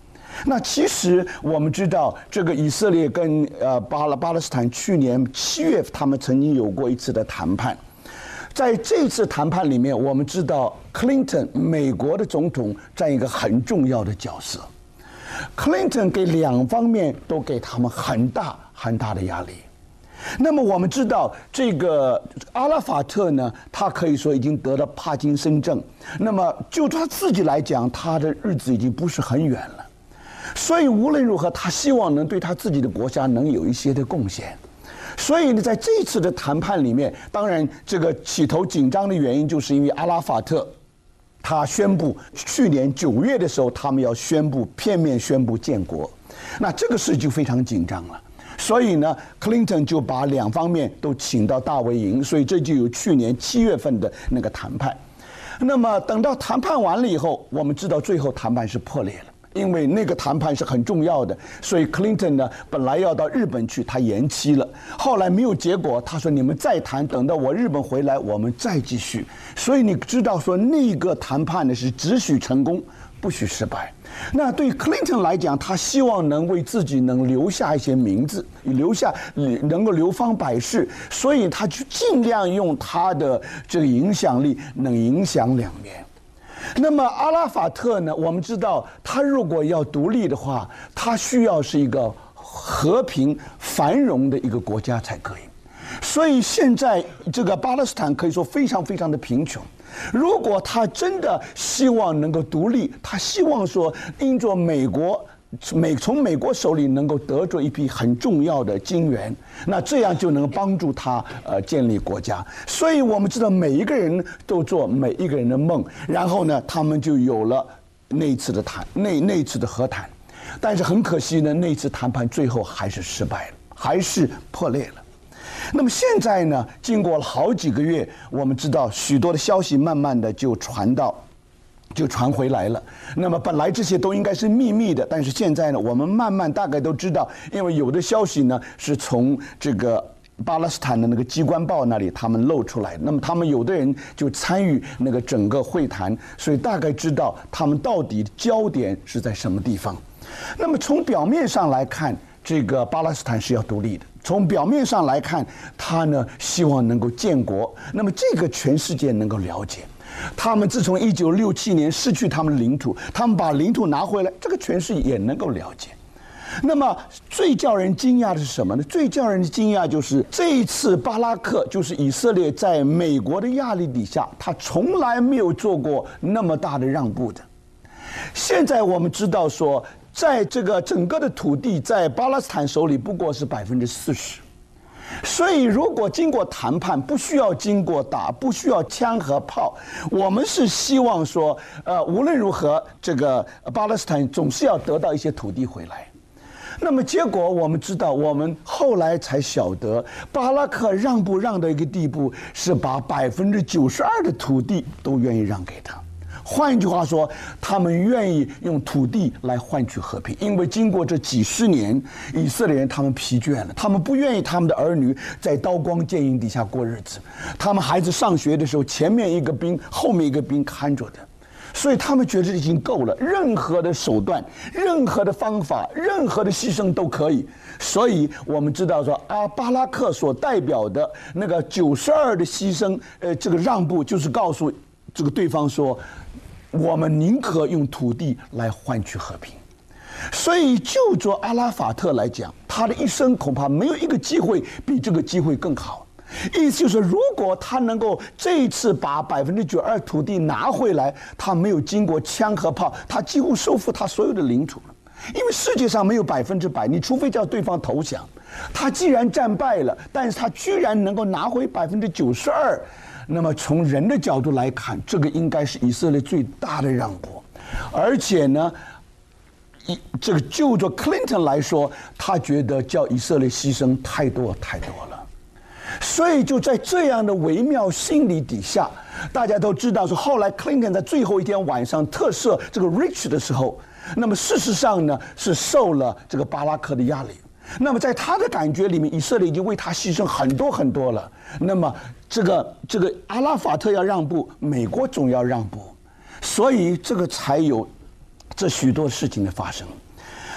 那其实我们知道，这个以色列跟呃巴勒巴勒斯坦去年七月他们曾经有过一次的谈判。在这次谈判里面，我们知道 Clinton 美国的总统占一个很重要的角色。Clinton 给两方面都给他们很大很大的压力。那么我们知道，这个阿拉法特呢，他可以说已经得了帕金森症。那么就他自己来讲，他的日子已经不是很远了。所以无论如何，他希望能对他自己的国家能有一些的贡献。所以呢，在这一次的谈判里面，当然这个起头紧张的原因，就是因为阿拉法特他宣布去年九月的时候，他们要宣布片面宣布建国，那这个事就非常紧张了。所以呢 ，Clinton 就把两方面都请到大卫营，所以这就有去年七月份的那个谈判。那么等到谈判完了以后，我们知道最后谈判是破裂了。因为那个谈判是很重要的，所以 Clinton 呢本来要到日本去，他延期了。后来没有结果，他说你们再谈，等到我日本回来，我们再继续。所以你知道说那个谈判呢是只许成功，不许失败。那对 Clinton 来讲，他希望能为自己能留下一些名字，留下能够流芳百世，所以他就尽量用他的这个影响力，能影响两面。那么阿拉法特呢？我们知道，他如果要独立的话，他需要是一个和平繁荣的一个国家才可以。所以现在这个巴勒斯坦可以说非常非常的贫穷。如果他真的希望能够独立，他希望说因着美国。美从美国手里能够得着一批很重要的金元，那这样就能帮助他呃建立国家。所以我们知道每一个人都做每一个人的梦，然后呢，他们就有了那一次的谈那那一次的和谈。但是很可惜呢，那次谈判最后还是失败了，还是破裂了。那么现在呢，经过了好几个月，我们知道许多的消息慢慢的就传到。就传回来了。那么本来这些都应该是秘密的，但是现在呢，我们慢慢大概都知道，因为有的消息呢是从这个巴勒斯坦的那个机关报那里他们露出来，那么他们有的人就参与那个整个会谈，所以大概知道他们到底焦点是在什么地方。那么从表面上来看，这个巴勒斯坦是要独立的。从表面上来看，他呢希望能够建国，那么这个全世界能够了解。他们自从一九六七年失去他们的领土，他们把领土拿回来，这个全世界也能够了解。那么最叫人惊讶的是什么呢？最叫人惊讶就是这一次巴拉克，就是以色列在美国的压力底下，他从来没有做过那么大的让步的。现在我们知道说，在这个整个的土地在巴勒斯坦手里不过是百分之四十。所以，如果经过谈判，不需要经过打，不需要枪和炮，我们是希望说，呃，无论如何，这个巴勒斯坦总是要得到一些土地回来。那么结果我们知道，我们后来才晓得，巴拉克让步让到一个地步，是把百分之九十二的土地都愿意让给他。换句话说，他们愿意用土地来换取和平，因为经过这几十年，以色列人他们疲倦了，他们不愿意他们的儿女在刀光剑影底下过日子，他们孩子上学的时候，前面一个兵，后面一个兵看着的，所以他们觉得已经够了，任何的手段、任何的方法、任何的牺牲都可以。所以我们知道说，阿巴拉克所代表的那个九十二的牺牲，呃，这个让步就是告诉这个对方说，我们宁可用土地来换取和平。所以就做阿拉法特来讲，他的一生恐怕没有一个机会比这个机会更好。意思就是，如果他能够这一次把百分之九十二土地拿回来，他没有经过枪和炮，他几乎收复他所有的领土了。因为世界上没有百分之百，你除非叫对方投降。他既然战败了，但是他居然能够拿回百分之九十二。那么从人的角度来看，这个应该是以色列最大的让步，而且呢，以这个就着 Clinton 来说，他觉得叫以色列牺牲太多太多了，所以就在这样的微妙心理底下，大家都知道说，后来 Clinton 在最后一天晚上特赦这个 Rich 的时候，那么事实上呢是受了这个巴拉克的压力。那么在他的感觉里面，以色列已经为他牺牲很多很多了。那么这个这个阿拉法特要让步，美国总要让步，所以这个才有这许多事情的发生。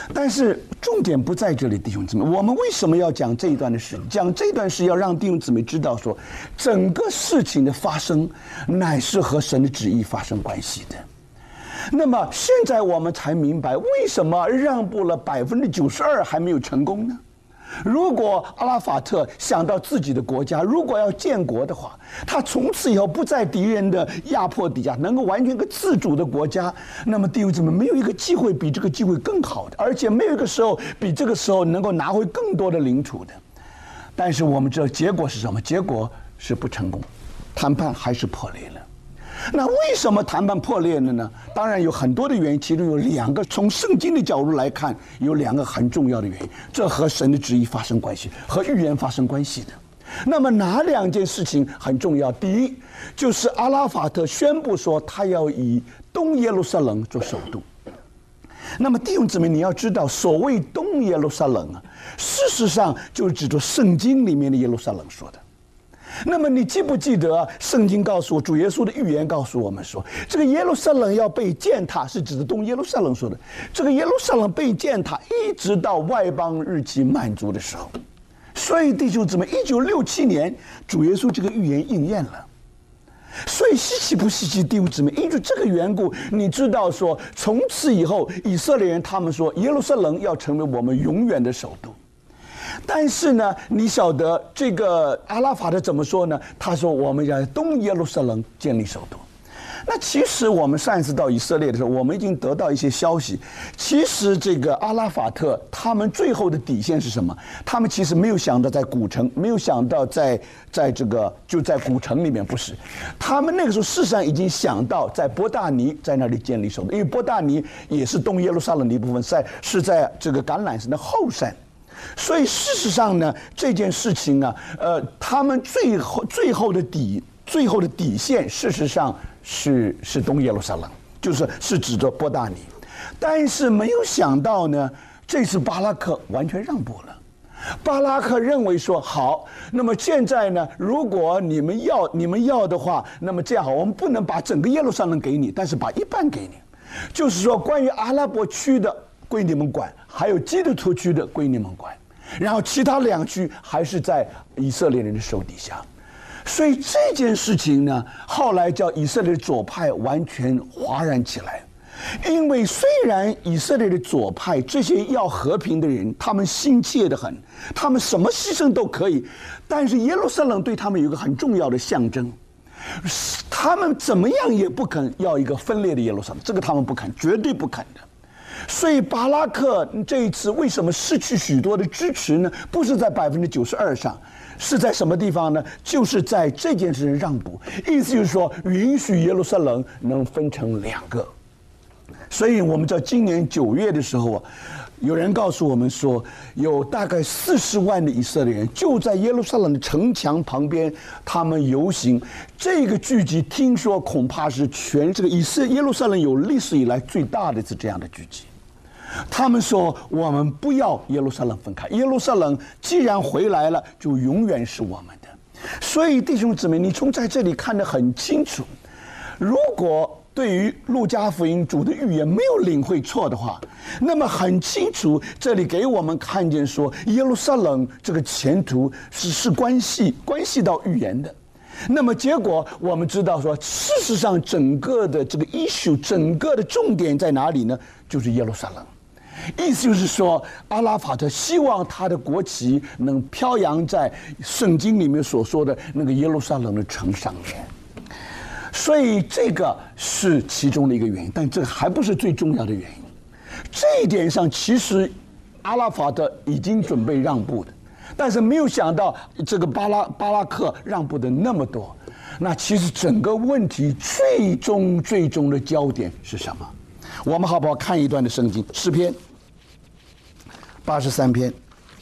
但是重点不在这里，弟兄姊妹，我们为什么要讲这一段的事？讲这段是要让弟兄姊妹知道说，整个事情的发生乃是和神的旨意发生关系的。那么现在我们才明白，为什么让步了百分之九十二还没有成功呢？如果阿拉法特想到自己的国家，如果要建国的话，他从此以后不在敌人的压迫底下，能够完全一个自主的国家，那么弟兄姊妹，没有一个机会比这个机会更好的，而且没有一个时候比这个时候能够拿回更多的领土的。但是我们知道结果是什么？结果是不成功，谈判还是破裂了。那为什么谈判破裂了呢？当然有很多的原因，其中有两个，从圣经的角度来看，有两个很重要的原因，这和神的旨意发生关系，和预言发生关系的。那么哪两件事情很重要？第一，就是阿拉法特宣布说他要以东耶路撒冷做首都。那么弟兄姊妹，你要知道，所谓东耶路撒冷啊，事实上就是指着圣经里面的耶路撒冷说的。那么你记不记得圣经告诉我，主耶稣的预言告诉我们说，这个耶路撒冷要被践踏，是指的东耶路撒冷说的。这个耶路撒冷被践踏，一直到外邦日期满足的时候。所以弟兄姊妹，一九六七年主耶稣这个预言应验了。所以稀奇不稀奇，弟兄姊妹，因为这个缘故，你知道说，从此以后以色列人他们说，耶路撒冷要成为我们永远的首都。但是呢，你晓得这个阿拉法特怎么说呢？他说我们要在东耶路撒冷建立首都。那其实我们上一次到以色列的时候，我们已经得到一些消息。其实这个阿拉法特他们最后的底线是什么？他们其实没有想到在古城，没有想到在在这个就在古城里面，不是。他们那个时候事实上已经想到在伯大尼在那里建立首都，因为伯大尼也是东耶路撒冷的一部分，在是在这个橄榄山的后山。所以事实上呢，这件事情啊，呃，他们最后最后的底最后的底线，事实上是是东耶路撒冷，就是是指着伯大尼。但是没有想到呢，这次巴拉克完全让步了。巴拉克认为说，好，那么现在呢，如果你们要你们要的话，那么这样好，我们不能把整个耶路撒冷给你，但是把一半给你，就是说关于阿拉伯区的归你们管，还有基督徒区的归你们管，然后其他两区还是在以色列人的手底下。所以这件事情呢，后来叫以色列左派完全哗然起来。因为虽然以色列的左派这些要和平的人，他们心切得很，他们什么牺牲都可以，但是耶路撒冷对他们有一个很重要的象征，他们怎么样也不肯要一个分裂的耶路撒冷，这个他们不肯，绝对不肯的。所以巴拉克这一次为什么失去许多的支持呢？不是在百分之九十二上，是在什么地方呢？就是在这件事情让步，意思就是说允许耶路撒冷能分成两个。所以我们在今年九月的时候啊，有人告诉我们说，有大概四十万的以色列人就在耶路撒冷的城墙旁边，他们游行。这个聚集听说恐怕是全这个以色列耶路撒冷有历史以来最大的一次这样的聚集。他们说，我们不要耶路撒冷分开，耶路撒冷既然回来了，就永远是我们的。所以弟兄姊妹，你从在这里看得很清楚，如果对于路加福音主的预言没有领会错的话，那么很清楚，这里给我们看见说，耶路撒冷这个前途是是关系关系到预言的。那么结果我们知道说，事实上整个的这个 issue， 整个的重点在哪里呢？就是耶路撒冷。意思就是说，阿拉法特希望他的国旗能飘扬在圣经里面所说的那个耶路撒冷的城上面。所以这个是其中的一个原因，但这还不是最重要的原因。这一点上，其实阿拉法特已经准备让步的，但是没有想到这个巴拉巴拉克让步的那么多。那其实整个问题最终最终的焦点是什么？我们好不好看一段的圣经？诗篇八十三篇，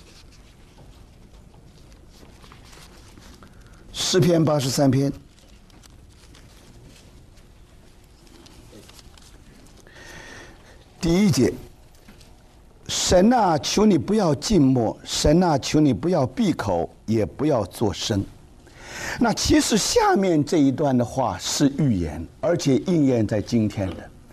诗篇八十三篇。第一节，神啊，求你不要静默，神啊，求你不要闭口，也不要作声。那其实下面这一段的话是预言，而且应验在今天的。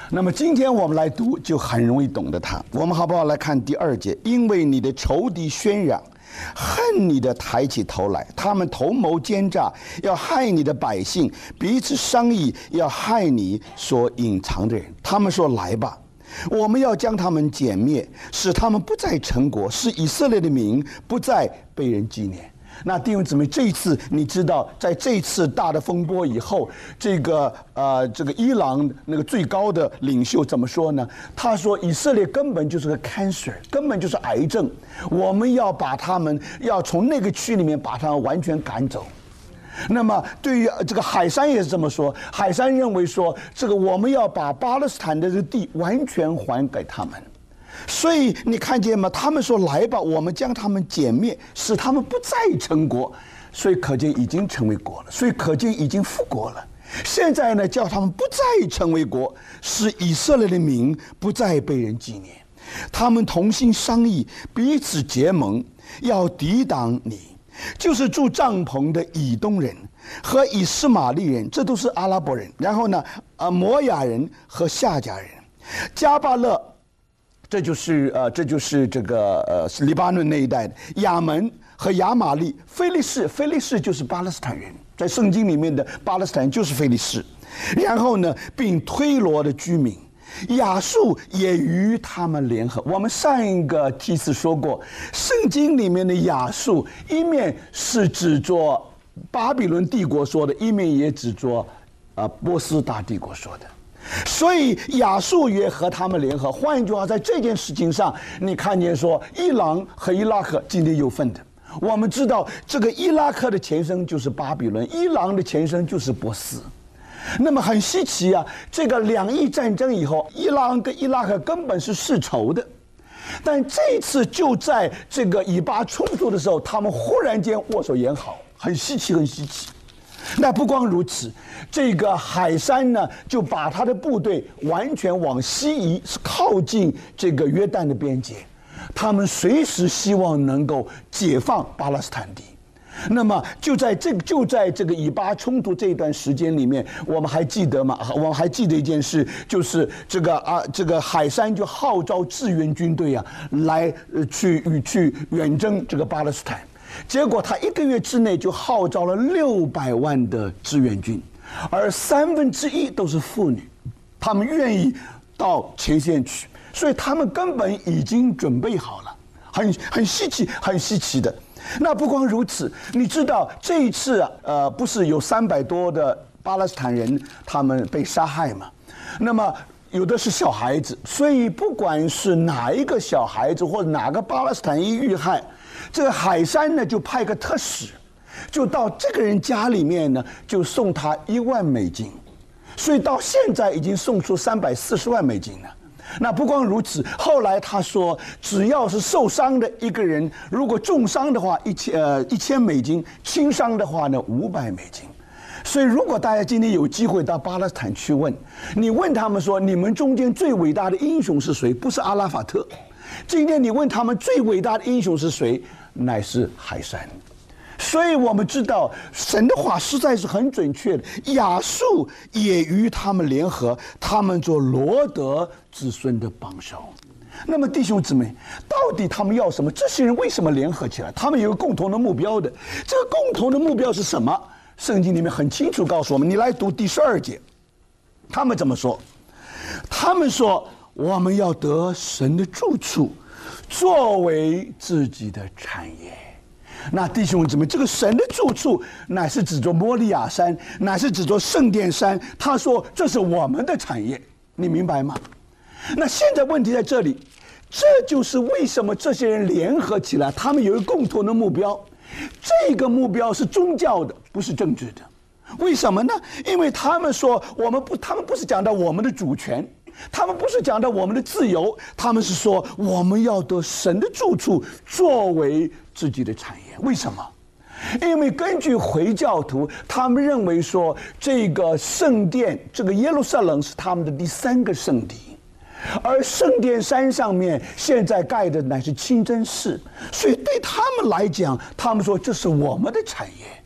那么今天我们来读，就很容易懂得它。我们好不好来看第二节？因为你的仇敌喧嚷，恨你的抬起头来，他们同谋奸诈，要害你的百姓，彼此商议，要害你所隐藏的人。他们说：来吧，我们要将他们歼灭，使他们不再成国，使以色列的名不再被人纪念。那弟兄姊妹，这一次你知道，在这一次大的风波以后，这个呃，这个伊朗那个最高的领袖怎么说呢？他说，以色列根本就是个 cancer， 根本就是癌症，我们要把他们要从那个区里面把他们完全赶走。那么对于这个海山也是这么说，海山认为说，这个我们要把巴勒斯坦的这个地完全还给他们。所以你看见吗？他们说：来吧，我们将他们歼灭，使他们不再成国。所以可见已经成为国了，所以可见已经复国了。现在呢，叫他们不再成为国，使以色列的名不再被人纪念。他们同心商议，彼此结盟，要抵挡你，就是住帐篷的以东人和以斯玛利人，这都是阿拉伯人。然后呢，呃，摩亚人和夏甲人，加巴勒。这就是呃，这就是这个呃，黎巴嫩那一带的亚门和亚玛利、非利士，非利士就是巴勒斯坦人，在圣经里面的巴勒斯坦就是非利士。然后呢，并推罗的居民，亚述也与他们联合。我们上一个梯次说过，圣经里面的亚述，一面是指着巴比伦帝国说的，一面也指着呃波斯大帝国说的。所以亚述也和他们联合。换一句话，在这件事情上，你看见说，伊朗和伊拉克今天有份的。我们知道，这个伊拉克的前身就是巴比伦，伊朗的前身就是波斯。那么很稀奇啊，这个两伊战争以后，伊朗跟伊拉克根本是世仇的，但这一次就在这个以巴冲突的时候，他们忽然间握手言好，很稀奇，很稀奇。那不光如此，这个海山呢，就把他的部队完全往西移，是靠近这个约旦的边界。他们随时希望能够解放巴勒斯坦地。那么就在这个就在这个以巴冲突这一段时间里面，我们还记得吗？我们还记得一件事，就是这个啊，这个海山就号召志愿军队啊，来呃去与去远征这个巴勒斯坦。结果他一个月之内就号召了六百万的志愿军，而三分之一都是妇女，他们愿意到前线去，所以他们根本已经准备好了，很很稀奇，很稀奇的。那不光如此，你知道这一次啊，呃，不是有三百多的巴勒斯坦人他们被杀害吗？那么有的是小孩子，所以不管是哪一个小孩子或者哪个巴勒斯坦一遇害，这个海山呢就派个特使，就到这个人家里面呢，就送他一万美金，所以到现在已经送出三百四十万美金了。那不光如此，后来他说，只要是受伤的一个人，如果重伤的话，一千呃一千美金；轻伤的话呢，五百美金。所以，如果大家今天有机会到巴勒斯坦去问，你问他们说，你们中间最伟大的英雄是谁？不是阿拉法特。今天你问他们最伟大的英雄是谁？乃是海山。所以我们知道神的话实在是很准确的。亚述也与他们联合，他们做罗德子孙的帮手。那么弟兄姊妹，到底他们要什么？这些人为什么联合起来？他们有个共同的目标的。这个共同的目标是什么？圣经里面很清楚告诉我们，你来读第十二节，他们怎么说？他们说，我们要得神的住处，作为自己的产业。那弟兄姊妹，这个神的住处乃是指着摩利亚山，乃是指着圣殿山。他说这是我们的产业，你明白吗？那现在问题在这里，这就是为什么这些人联合起来，他们有一个共同的目标。这个目标是宗教的，不是政治的。为什么呢？因为他们说我们不，他们不是讲到我们的主权，他们不是讲到我们的自由，他们是说我们要得神的住处作为自己的产业。为什么？因为根据回教徒，他们认为说这个圣殿，这个耶路撒冷是他们的第三个圣地，而圣殿山上面现在盖的乃是清真寺，所以对他们来讲，他们说这是我们的产业。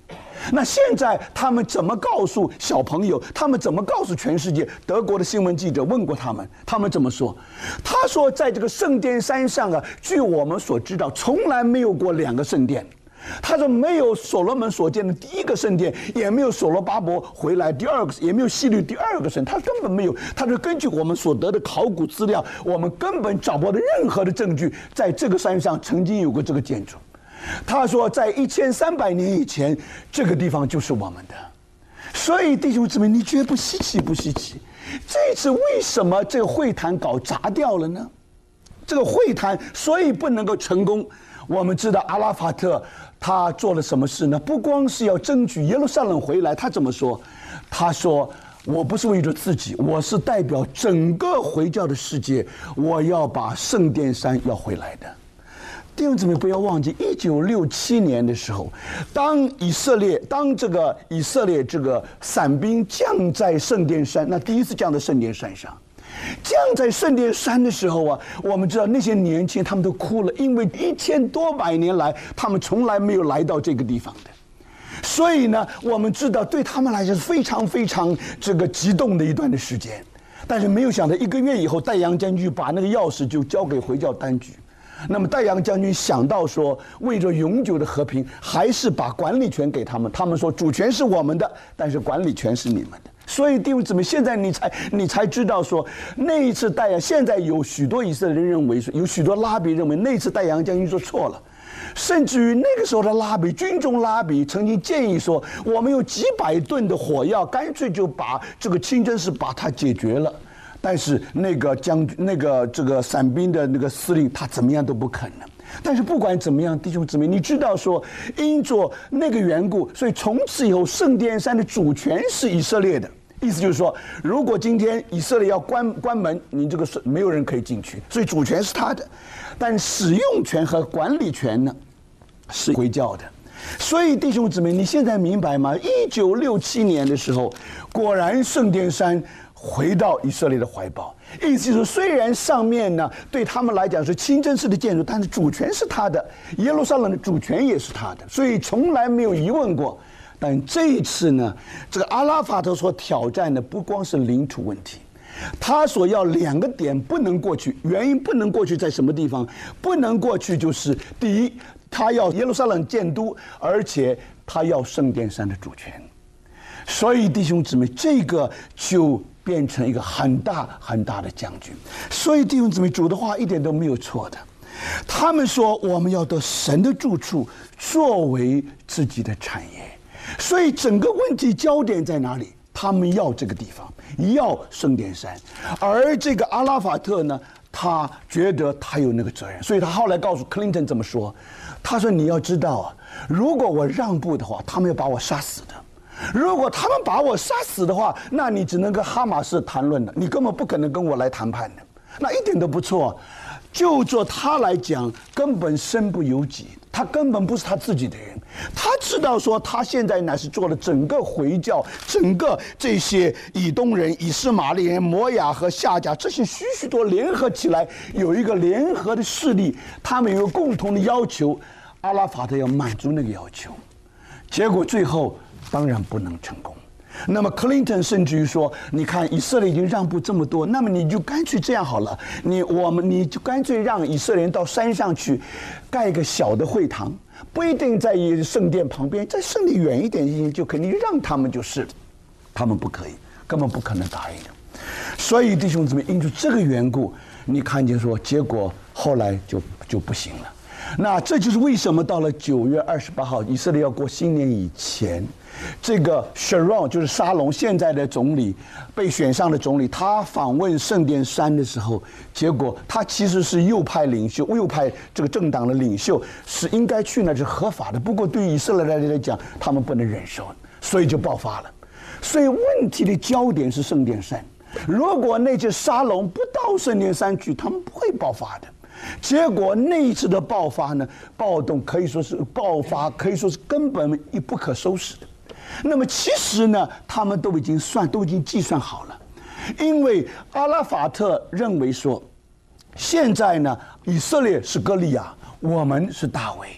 那现在他们怎么告诉小朋友？他们怎么告诉全世界？德国的新闻记者问过他们，他们怎么说？他说，在这个圣殿山上啊，据我们所知道，从来没有过两个圣殿。他说，没有所罗门所建的第一个圣殿，也没有所罗巴伯回来第二个，也没有希律第二个圣，他根本没有。他说，根据我们所得的考古资料，我们根本找不到任何的证据，在这个山上曾经有过这个建筑。他说，在一千三百年以前，这个地方就是我们的。所以弟兄姊妹，你觉得不稀奇不稀奇？这一次为什么这个会谈搞砸掉了呢？这个会谈所以不能够成功。我们知道阿拉法特他做了什么事呢？不光是要争取耶路撒冷回来，他怎么说？他说，我不是为着自己，我是代表整个回教的世界，我要把圣殿山要回来的。弟兄姊妹，不要忘记，一九六七年的时候，当以色列当这个以色列这个伞兵降在圣殿山，那第一次降在圣殿山上，降在圣殿山的时候啊，我们知道那些年轻人他们都哭了，因为一千多百年来，他们从来没有来到这个地方的。所以呢，我们知道对他们来讲是非常非常这个激动的一段的时间。但是没有想到，一个月以后，戴阳将军把那个钥匙就交给回教当局。那么戴阳将军想到说，为着永久的和平，还是把管理权给他们。他们说，主权是我们的，但是管理权是你们的。所以弟兄姊妹，现在你才你才知道说，那一次戴阳，现在有许多以色列人认为说，有许多拉比认为那次戴阳将军说错了。甚至于那个时候的拉比，军中拉比曾经建议说，我们有几百吨的火药，干脆就把这个清真寺把它解决了。但是那个将军、那个这个伞兵的那个司令，他怎么样都不肯呢。但是不管怎么样，弟兄姊妹，你知道说，因着那个缘故，所以从此以后，圣殿山的主权是以色列的。意思就是说，如果今天以色列要关关门，你这个是没有人可以进去，所以主权是他的，但使用权和管理权呢，是回教的。所以弟兄姊妹，你现在明白吗？一九六七年的时候，果然圣殿山回到以色列的怀抱。意思是，虽然上面呢对他们来讲是清真寺的建筑，但是主权是他的，耶路撒冷的主权也是他的，所以从来没有疑问过。但这一次呢，这个阿拉法特所挑战的不光是领土问题，他所要两个点不能过去，原因不能过去在什么地方？不能过去就是第一，他要耶路撒冷建都，而且他要圣殿山的主权。所以弟兄姊妹，这个就变成一个很大很大的将军。所以弟兄姊妹，主的话一点都没有错的。他们说我们要得神的住处作为自己的产业。所以整个问题焦点在哪里？他们要这个地方，要圣殿山。而这个阿拉法特呢，他觉得他有那个责任，所以他后来告诉克林顿这么说，他说，你要知道啊，如果我让步的话，他们要把我杀死的。如果他们把我杀死的话，那你只能跟哈马斯谈论的，你根本不可能跟我来谈判的。那一点都不错。就做他来讲，根本身不由己，他根本不是他自己的人。他知道说，他现在乃是做了整个回教，整个这些以东人、以斯玛利人、摩亚和夏甲这些许许多联合起来，有一个联合的势力，他们有一个共同的要求，阿拉法特要满足那个要求，结果最后当然不能成功。那么克林顿甚至于说，你看以色列已经让步这么多，那么你就干脆这样好了，你我们你就干脆让以色列人到山上去盖一个小的会堂，不一定在圣殿旁边，在圣殿远一点就可以，你让他们就是，他们不可以，根本不可能答应的。所以弟兄姊妹，因着这个缘故，你看见说，结果后来就就不行了。那这就是为什么到了九月二十八号，以色列要过新年以前，这个 Sharon 就是沙龙现在的总理被选上的总理，他访问圣殿山的时候，结果他其实是右派领袖，右派这个政党的领袖，是应该去那是合法的。不过对于以色列人来讲，他们不能忍受，所以就爆发了。所以问题的焦点是圣殿山。如果那些沙龙不到圣殿山去，他们不会爆发的。结果那一次的爆发呢，暴动可以说是爆发，可以说是根本一不可收拾的。那么其实呢，他们都已经算，都已经计算好了，因为阿拉法特认为说，现在呢，以色列是歌利亚，我们是大卫。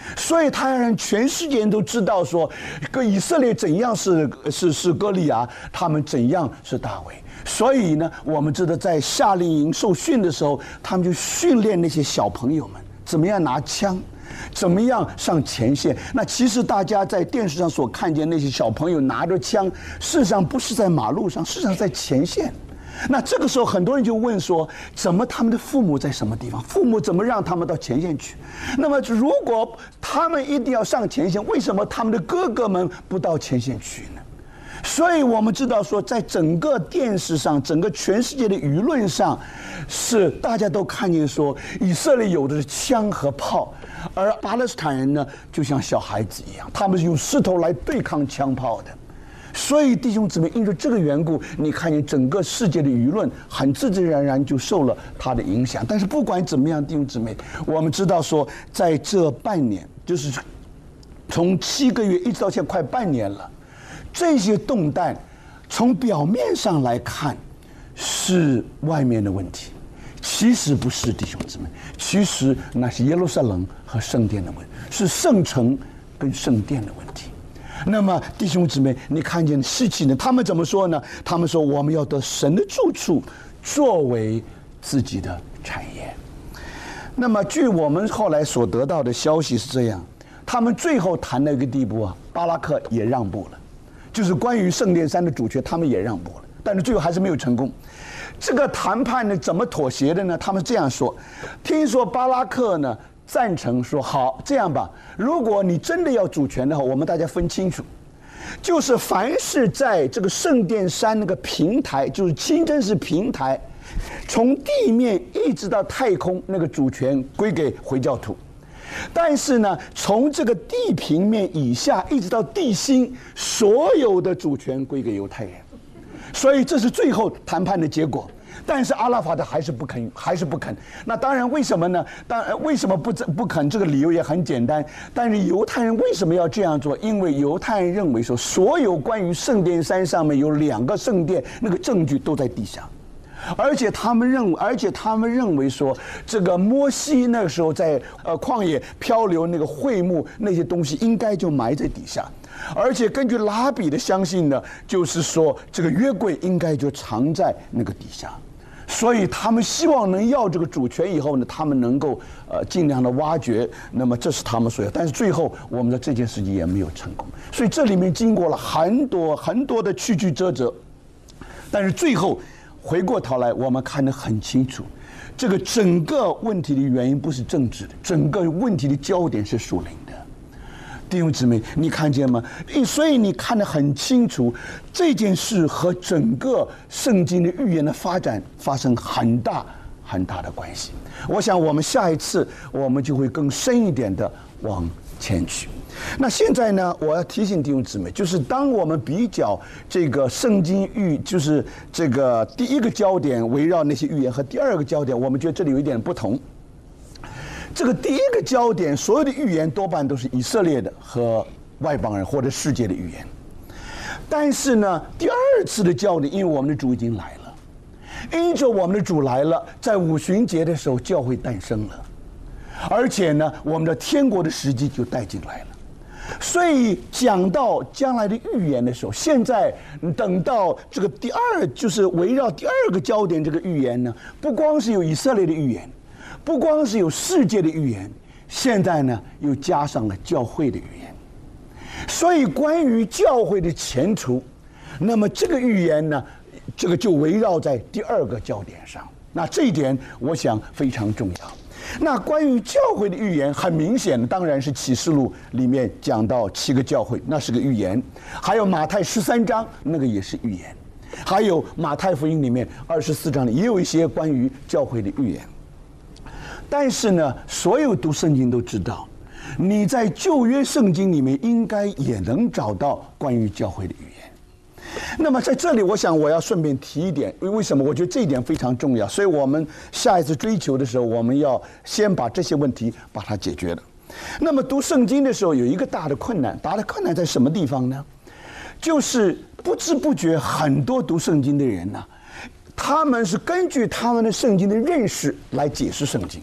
所以他让全世界人都知道说，个以色列怎样是是是歌利亚，他们怎样是大卫。所以呢，我们知道在夏令营受训的时候，他们就训练那些小朋友们怎么样拿枪，怎么样上前线。那其实大家在电视上所看见那些小朋友拿着枪，事实上不是在马路上，事实上在前线。那这个时候，很多人就问说：怎么他们的父母在什么地方？父母怎么让他们到前线去？那么，如果他们一定要上前线，为什么他们的哥哥们不到前线去呢？所以我们知道说，在整个电视上，整个全世界的舆论上，是大家都看见说，以色列有的是枪和炮，而巴勒斯坦人呢，就像小孩子一样，他们是用石头来对抗枪炮的。所以弟兄姊妹，因着这个缘故，你看见整个世界的舆论很自自然然就受了它的影响。但是不管怎么样，弟兄姊妹，我们知道说，在这半年，就是从七个月一直到现在快半年了，这些动荡从表面上来看是外面的问题，其实不是，弟兄姊妹，其实那是耶路撒冷和圣殿的问题，是圣城跟圣殿的问题。那么弟兄姊妹，你看见事情呢？他们怎么说呢？他们说我们要得神的住处作为自己的产业。那么据我们后来所得到的消息是这样，他们最后谈到一个地步啊，巴拉克也让步了，就是关于圣殿山的主权，他们也让步了，但是最后还是没有成功。这个谈判呢，怎么妥协的呢？他们这样说：听说巴拉克呢赞成说，好，这样吧，如果你真的要主权的话，我们大家分清楚，就是凡是在这个圣殿山那个平台，就是清真寺平台，从地面一直到太空，那个主权归给回教徒。但是呢，从这个地平面以下一直到地心，所有的主权归给犹太人。所以这是最后谈判的结果。但是阿拉法特还是不肯，还是不肯。那当然，为什么呢？当然，为什么不不肯？这个理由也很简单。但是犹太人为什么要这样做？因为犹太人认为说，所有关于圣殿山上面有两个圣殿，那个证据都在地下。而且他们认为，而且他们认为说，这个摩西那个时候在呃旷野漂流那个会幕那些东西，应该就埋在底下。而且根据拉比的相信呢，就是说这个约柜应该就藏在那个底下。所以他们希望能要这个主权以后呢，他们能够呃尽量的挖掘。那么这是他们所要，但是最后我们的这件事情也没有成功。所以这里面经过了很多很多的曲曲折折，但是最后回过头来，我们看得很清楚，这个整个问题的原因不是政治的，整个问题的焦点是属灵的。弟兄姊妹，你看见吗？所以你看得很清楚，这件事和整个圣经的预言的发展发生很大很大的关系。我想我们下一次我们就会更深一点的往前去。那现在呢，我要提醒弟兄姊妹，就是当我们比较这个圣经预，就是这个第一个焦点围绕那些预言和第二个焦点，我们觉得这里有一点不同。这个第一个焦点，所有的预言多半都是以色列的和外邦人或者世界的预言。但是呢，第二次的焦点，因为我们的主已经来了，因着我们的主来了，在五旬节的时候，教会诞生了，而且呢，我们的天国的时机就带进来了。所以讲到将来的预言的时候，现在等到这个第二，就是围绕第二个焦点这个预言呢，不光是有以色列的预言，不光是有世界的预言，现在呢又加上了教会的预言。所以关于教会的前途，那么这个预言呢，这个就围绕在第二个焦点上。那这一点我想非常重要。那关于教会的预言，很明显当然是启示录里面讲到七个教会，那是个预言。还有马太十三章，那个也是预言。还有马太福音里面二十四章里也有一些关于教会的预言。但是呢，所有读圣经都知道，你在旧约圣经里面应该也能找到关于教会的预言。那么在这里，我想我要顺便提一点，为什么？我觉得这一点非常重要，所以我们下一次追求的时候，我们要先把这些问题把它解决了。那么读圣经的时候，有一个大的困难，大的困难在什么地方呢？就是不知不觉很多读圣经的人呢、啊，他们是根据他们的圣经的认识来解释圣经。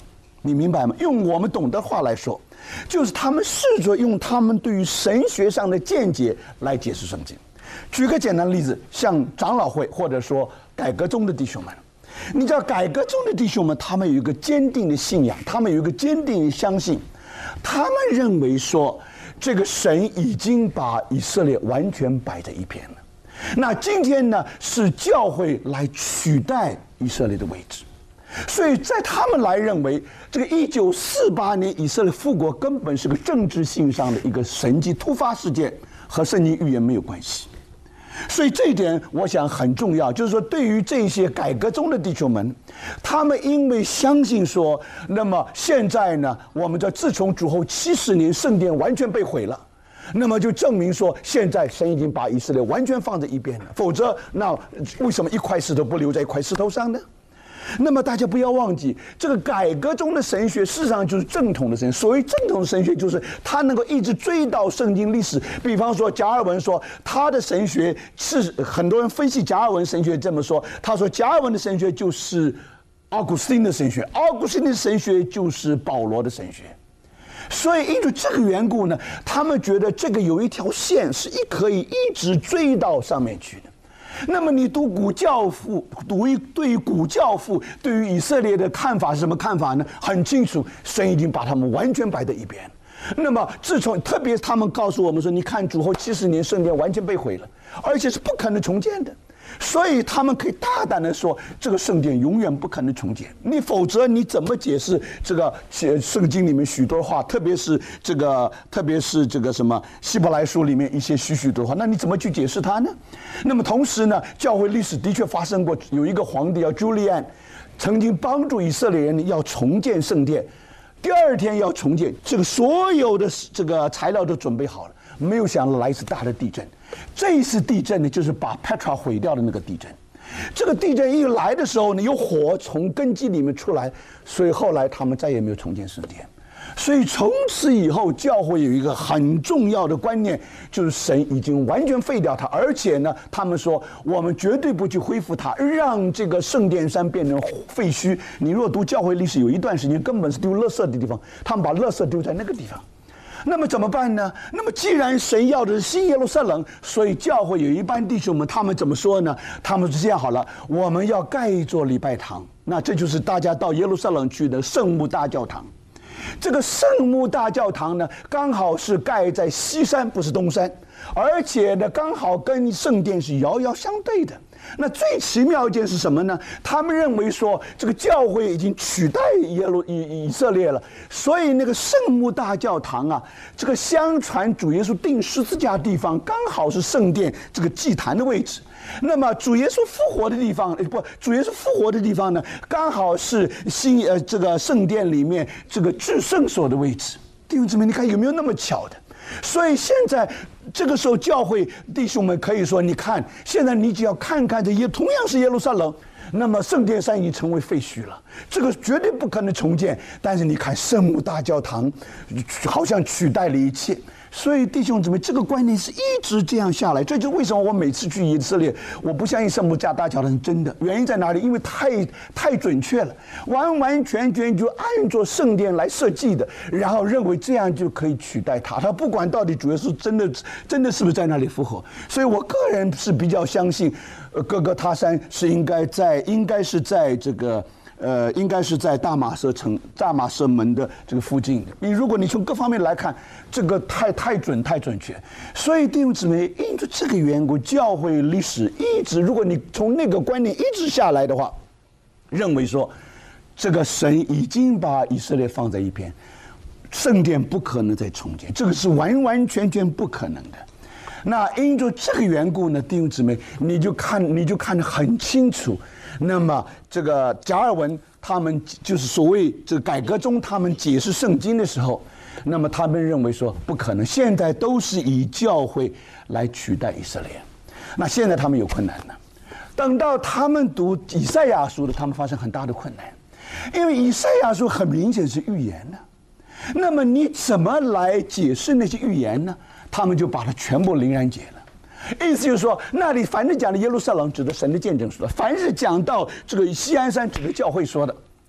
你明白吗？用我们懂的话来说，就是他们试着用他们对于神学上的见解来解释圣经。举个简单的例子，像长老会或者说改革中的弟兄们，你知道改革中的弟兄们，他们有一个坚定的信仰，他们有一个坚定的相信，他们认为说，这个神已经把以色列完全摆在一边了。那今天呢，是教会来取代以色列的位置。所以在他们来认为，这个一九四八年以色列复国根本是个政治性上的一个神迹突发事件，和圣经预言没有关系。所以这一点我想很重要，就是说对于这些改革中的弟兄们，他们因为相信说，那么现在呢，我们这自从主后七十年圣殿完全被毁了，那么就证明说，现在神已经把以色列完全放在一边了，否则那为什么一块石头不留在一块石头上呢？那么大家不要忘记，这个改革中的神学事实上就是正统的神学。所谓正统的神学，就是他能够一直追到圣经历史。比方说，加尔文说他的神学是很多人分析加尔文神学这么说，他说加尔文的神学就是奥古斯丁的神学，奥古斯丁的神学就是保罗的神学。所以因为这个缘故呢，他们觉得这个有一条线是一可以一直追到上面去的。那么你读古教父，读一对于古教父对于以色列的看法是什么看法呢？很清楚，神已经把他们完全摆在一边。那么自从特别他们告诉我们说，你看主后七十年圣殿完全被毁了，而且是不可能重建的。所以他们可以大胆的说，这个圣殿永远不可能重建。你否则你怎么解释这个圣经里面许多话，特别是这个，特别是这个什么希伯来书里面一些许许多话，那你怎么去解释它呢？那么同时呢，教会历史的确发生过，有一个皇帝叫朱利安，曾经帮助以色列人要重建圣殿，第二天要重建，这个所有的这个材料都准备好了，没有想到来一次大的地震。这一次地震呢，就是把 Petra 毁掉的那个地震。这个地震一来的时候呢，有火从根基里面出来，所以后来他们再也没有重建圣殿。所以从此以后，教会有一个很重要的观念，就是神已经完全废掉它，而且呢，他们说我们绝对不去恢复它，让这个圣殿山变成废墟。你若读教会历史，有一段时间根本是丢垃圾的地方，他们把垃圾丢在那个地方。那么怎么办呢？那么既然神要的是新耶路撒冷，所以教会有一班弟兄们，他们怎么说呢？他们是这样好了，我们要盖一座礼拜堂，那这就是大家到耶路撒冷去的圣母大教堂。这个圣母大教堂呢，刚好是盖在西山，不是东山，而且呢，刚好跟圣殿是遥遥相对的。那最奇妙一件是什么呢？他们认为说，这个教会已经取代耶路以以色列了，所以那个圣母大教堂啊，这个相传主耶稣钉十字架的地方，刚好是圣殿这个祭坛的位置。那么主耶稣复活的地方，不，主耶稣复活的地方呢，刚好是新呃这个圣殿里面这个至圣所的位置。弟兄姊妹，你看有没有那么巧的？所以现在这个时候，教会弟兄们可以说，你看，现在你只要看看这耶，同样是耶路撒冷，那么圣殿山已经成为废墟了，这个绝对不可能重建。但是你看圣母大教堂，好像取代了一切。所以弟兄姊妹，这个观念是一直这样下来，这就是为什么我每次去以色列，我不相信圣母大教堂是真的。原因在哪里？因为太太准确了，完完全全就按照圣殿来设计的，然后认为这样就可以取代它。他不管到底主耶稣真的真的是不是在那里复活。所以我个人是比较相信，呃，各个他山是应该在，应该是在这个。呃，应该是在大马色城、大马色门的这个附近的。你如果你从各方面来看，这个太太准、太准确。所以弟兄姊妹，因着这个缘故，教会历史一直，如果你从那个观念一直下来的话，认为说，这个神已经把以色列放在一边，圣殿不可能再重建，这个是完完全全不可能的。那因着这个缘故呢，弟兄姊妹，你就看，你就看得很清楚。那么这个加尔文他们就是所谓这个改革中，他们解释圣经的时候，那么他们认为说不可能，现在都是以教会来取代以色列。那现在他们有困难了，等到他们读以赛亚书的，他们发生很大的困难，因为以赛亚书很明显是预言呢。那么你怎么来解释那些预言呢？他们就把它全部凌然解了。意思就是说，那里凡是讲的耶路撒冷指的神的见证说的，凡是讲到这个锡安山指的教会说的，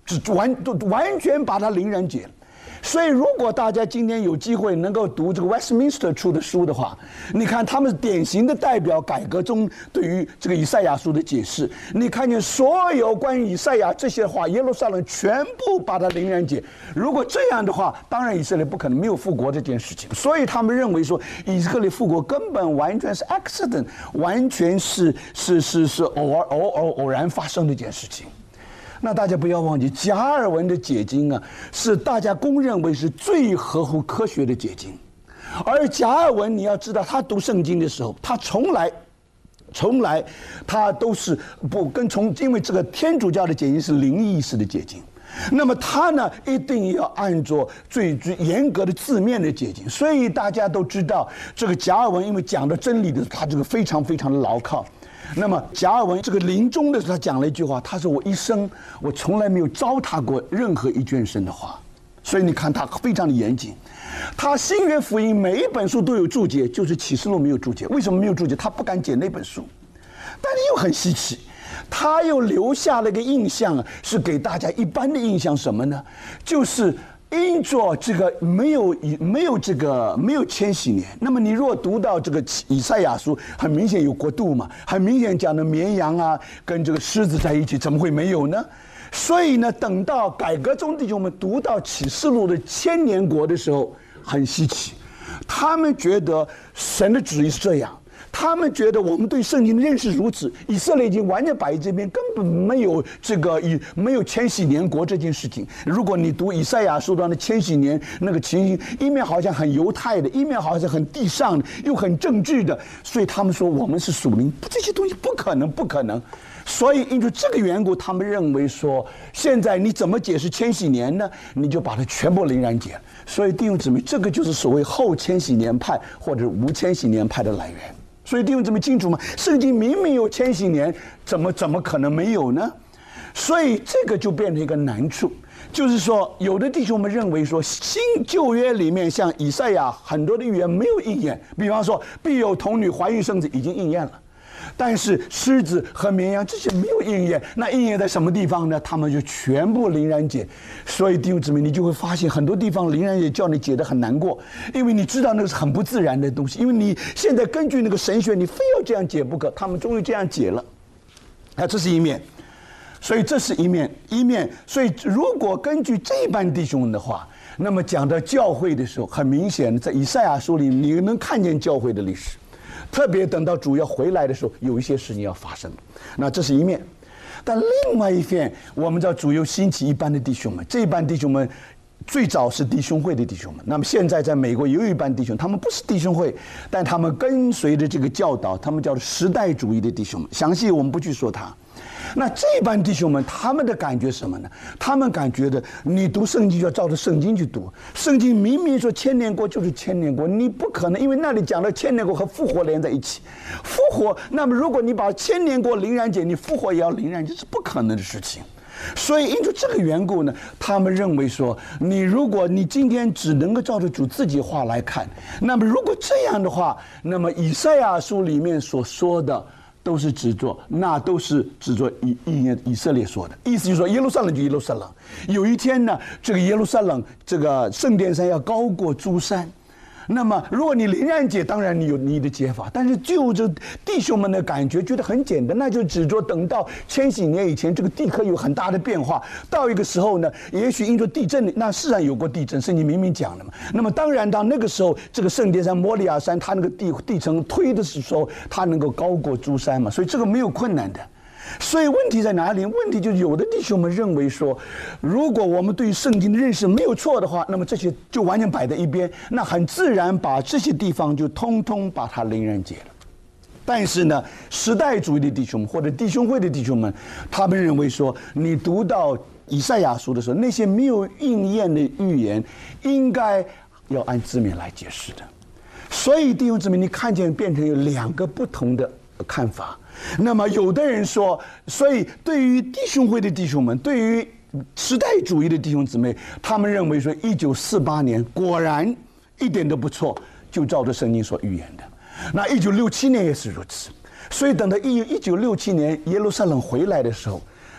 只完完全把它凌然解了。所以，如果大家今天有机会能够读这个 Westminster 出的书的话，你看他们是典型的代表改革中对于这个以赛亚书的解释。你看见所有关于以赛亚这些话，耶路撒冷全部把它凌然解。如果这样的话，当然以色列不可能没有复国这件事情。所以他们认为说，以色列复国根本完全是 accident， 完全是是是是偶尔偶偶偶然发生的一件事情。那大家不要忘记，加尔文的解经啊，是大家公认为是最合乎科学的解经。而加尔文，你要知道，他读圣经的时候，他从来、从来，他都是不跟从，因为这个天主教的解经是灵意识的解经，那么他呢，一定要按照最最严格的字面的解经。所以大家都知道，这个加尔文因为讲的真理的，他这个非常非常的牢靠。那么加尔文这个临终的时候，他讲了一句话，他说：“我一生我从来没有糟蹋过任何一卷神的话。”所以你看他非常的严谨。他新约福音每一本书都有注解，就是启示录没有注解。为什么没有注解？他不敢解那本书，但是又很稀奇，他又留下了一个印象啊，是给大家一般的印象什么呢？就是因着这个没有没有这个没有千禧年，那么你若读到这个以赛亚书，很明显有国度嘛，很明显讲的绵羊啊跟这个狮子在一起，怎么会没有呢？所以呢，等到改革中弟兄们读到启示录的千年国的时候，很稀奇，他们觉得神的旨意是这样。他们觉得我们对圣经的认识如此，以色列已经完全摆在这边，根本没有这个以没有千禧年国这件事情。如果你读以赛亚书中的千禧年那个情形，一面好像很犹太的，一面好像很地上的，又很政治的，所以他们说我们是属灵，这些东西不可能，不可能。所以因为这个缘故，他们认为说，现在你怎么解释千禧年呢？你就把它全部凌然解了。所以弟兄姊妹，这个就是所谓后千禧年派或者无千禧年派的来源。所以弟兄姊妹清楚吗？圣经明明有千禧年，怎么怎么可能没有呢？所以这个就变成一个难处，就是说，有的弟兄们认为说，新旧约里面像以赛亚很多的预言没有应验，比方说必有童女怀孕生子已经应验了。但是狮子和绵羊这些没有应验，那应验在什么地方呢？他们就全部凌然解。所以弟兄姊妹，你就会发现很多地方凌然解叫你解得很难过，因为你知道那个是很不自然的东西，因为你现在根据那个神学，你非要这样解不可。他们终于这样解了，啊，这是一面。所以这是一面一面。所以如果根据这一班弟兄们的话，那么讲到教会的时候，很明显在以赛亚书里，你能看见教会的历史。特别等到主要回来的时候，有一些事情要发生，那这是一面。但另外一面，我们知道主又兴起一般的弟兄们，这一班弟兄们最早是弟兄会的弟兄们，那么现在在美国也有一班弟兄，他们不是弟兄会，但他们跟随着这个教导，他们叫做时代主义的弟兄们。详细我们不去说他。那这班弟兄们，他们的感觉是什么呢？他们感觉的，你读圣经就要照着圣经去读。圣经明明说千年国就是千年国，你不可能，因为那里讲了千年国和复活连在一起。复活，那么如果你把千年国凌然解，你复活也要凌然解，这是不可能的事情。所以因着这个缘故呢，他们认为说，你如果你今天只能够照着主自己话来看，那么如果这样的话，那么以赛亚书里面所说的。都是指作，那都是指作以以以色列说的意思，就是说耶路撒冷就耶路撒冷，有一天呢，这个耶路撒冷这个圣殿山要高过诸山。那么，如果你凌然解，当然你有你的解法，但是就这弟兄们的感觉，觉得很简单，那就只做等到千禧年以前，这个地壳有很大的变化，到一个时候呢，也许因着地震，那事实上有过地震，圣经明明讲了嘛。那么当然到那个时候，这个圣殿山摩利亚山，它那个地地层推的时候，它能够高过诸山嘛，所以这个没有困难的。所以问题在哪里？问题就是有的弟兄们认为说，如果我们对圣经的认识没有错的话，那么这些就完全摆在一边，那很自然把这些地方就通通把它凌然解了。但是呢，时代主义的弟兄们或者弟兄会的弟兄们，他们认为说，你读到以赛亚书的时候，那些没有应验的预言，应该要按字面来解释的。所以弟兄姊妹，你看见变成有两个不同的看法。那么有的人说，所以对于弟兄会的弟兄们，对于时代主义的弟兄姊妹，他们认为说一九四八年果然一点都不错，就照着圣经所预言的。那一九六七年也是如此。所以等到一九六七年耶路撒冷回来的时候，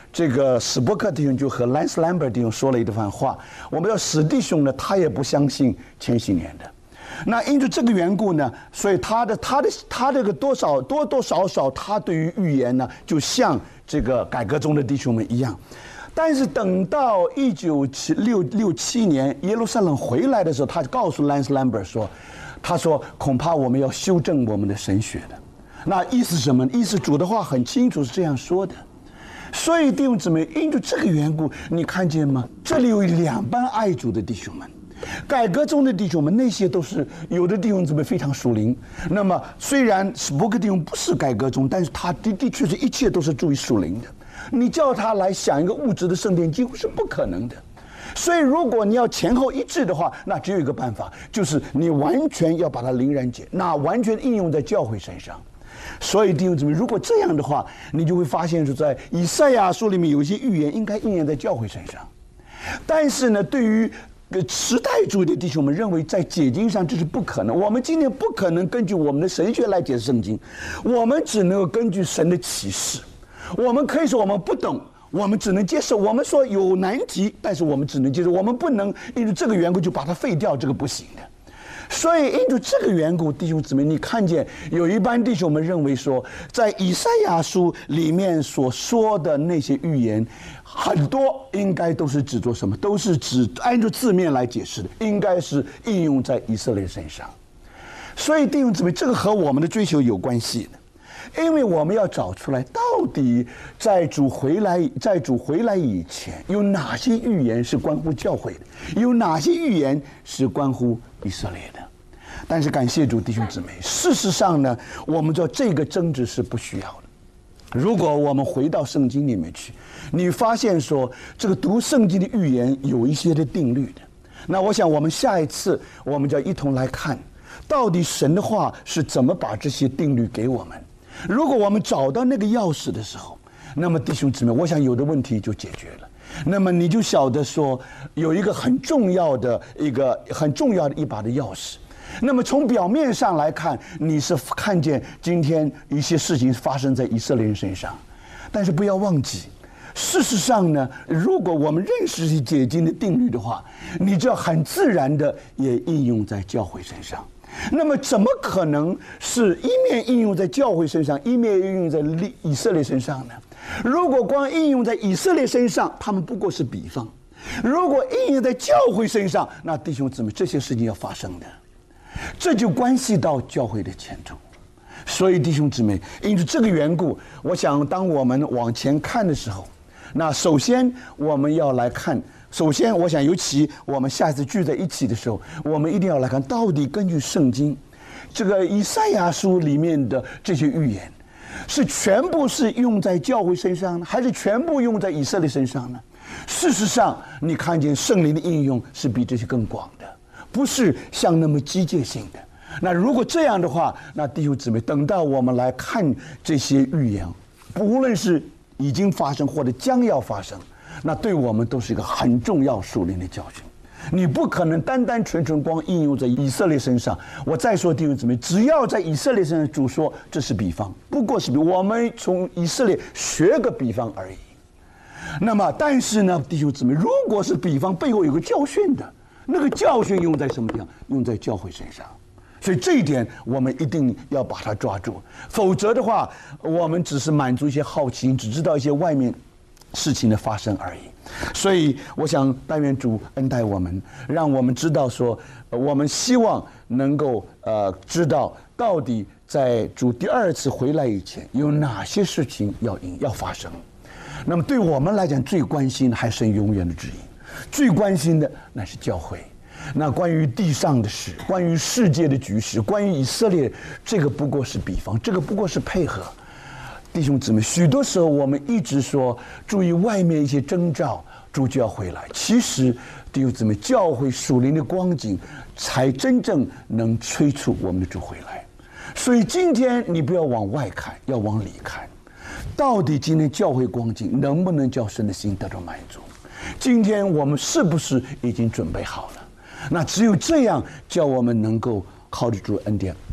这个史伯克弟兄就和兰斯兰伯弟兄说了一番话。我们要史弟兄呢，他也不相信千禧年的。那因着这个缘故呢，所以他的他的他这个多少多多少少，他对于预言呢，就像这个改革中的弟兄们一样。但是等到一九七六六七年耶路撒冷回来的时候，他就告诉兰斯兰伯说，他说恐怕我们要修正我们的神学的。那意思是什么？意思主的话很清楚是这样说的。所以弟兄姊妹，因着这个缘故，你看见吗？这里有两班爱主的弟兄们。改革中的弟兄们，那些都是有的弟兄姊妹非常属灵。那么虽然史伯克弟兄不是改革中，但是他的的确是一切都是注意属灵的。你叫他来想一个物质的圣殿，几乎是不可能的。所以如果你要前后一致的话，那只有一个办法，就是你完全要把它灵然解，那完全应用在教会身上。所以弟兄姊妹，如果这样的话，你就会发现说，在以赛亚书里面有一些预言应该应验在教会身上。但是呢，对于时代主义的弟兄们认为，在解经上这是不可能。我们今天不可能根据我们的神学来解释圣经，我们只能够根据神的启示。我们可以说我们不懂，我们只能接受。我们说有难题，但是我们只能接受，我们不能因为这个缘故就把它废掉，这个不行的。所以因着这个缘故，弟兄姊妹，你看见有一班弟兄们认为说，在以赛亚书里面所说的那些预言，很多应该都是指做什么？都是指按照字面来解释的，应该是应用在以色列身上。所以弟兄姊妹，这个和我们的追求有关系的。因为我们要找出来，到底在主回来，在主回来以前，有哪些预言是关乎教会的，有哪些预言是关乎以色列的。但是感谢主，弟兄姊妹，事实上呢，我们知道这个争执是不需要的。如果我们回到圣经里面去，你发现说这个读圣经的预言有一些的定律的。那我想我们下一次我们就要一同来看，到底神的话是怎么把这些定律给我们。如果我们找到那个钥匙的时候，那么弟兄姊妹，我想有的问题就解决了。那么你就晓得说，有一个很重要的一个很重要的一把的钥匙。那么从表面上来看，你是看见今天一些事情发生在以色列人身上，但是不要忘记，事实上呢，如果我们认识这些解经的定律的话，你就很自然的也应用在教会身上。那么怎么可能是一面应用在教会身上，一面应用在以色列身上呢？如果光应用在以色列身上，他们不过是比方；如果应用在教会身上，那弟兄姊妹，这些事情要发生的，这就关系到教会的前途。所以弟兄姊妹，因为这个缘故，我想当我们往前看的时候，那首先我们要来看。首先我想尤其我们下次聚在一起的时候，我们一定要来看到底根据圣经这个以赛亚书里面的这些预言，是全部是用在教会身上呢，还是全部用在以色列身上呢？事实上你看见圣灵的应用是比这些更广的，不是像那么机械性的。那如果这样的话，那弟兄姊妹，等到我们来看这些预言，无论是已经发生或者将要发生，那对我们都是一个很重要属灵的教训。你不可能单单纯纯光应用在以色列身上。我再说弟兄姊妹，只要在以色列身上，主说这是比方，不过是比我们从以色列学个比方而已。那么但是呢，弟兄姊妹，如果是比方背后有个教训的，那个教训用在什么地方？用在教会身上。所以这一点我们一定要把它抓住，否则的话，我们只是满足一些好奇心，只知道一些外面事情的发生而已。所以我想但愿主恩待我们，让我们知道说，我们希望能够呃知道到底在主第二次回来以前有哪些事情要要发生。那么对我们来讲，最关心的还是永远的指引，最关心的那是教会。那关于地上的事，关于世界的局势，关于以色列，这个不过是比方，这个不过是配合。弟兄姊妹，许多时候我们一直说注意外面一些征兆，主就要回来。其实弟兄姊妹，教会属灵的光景才真正能催促我们的主回来。所以今天你不要往外看，要往里看，到底今天教会光景能不能叫神的心得到满足？今天我们是不是已经准备好了？那只有这样，叫我们能够靠着主的恩典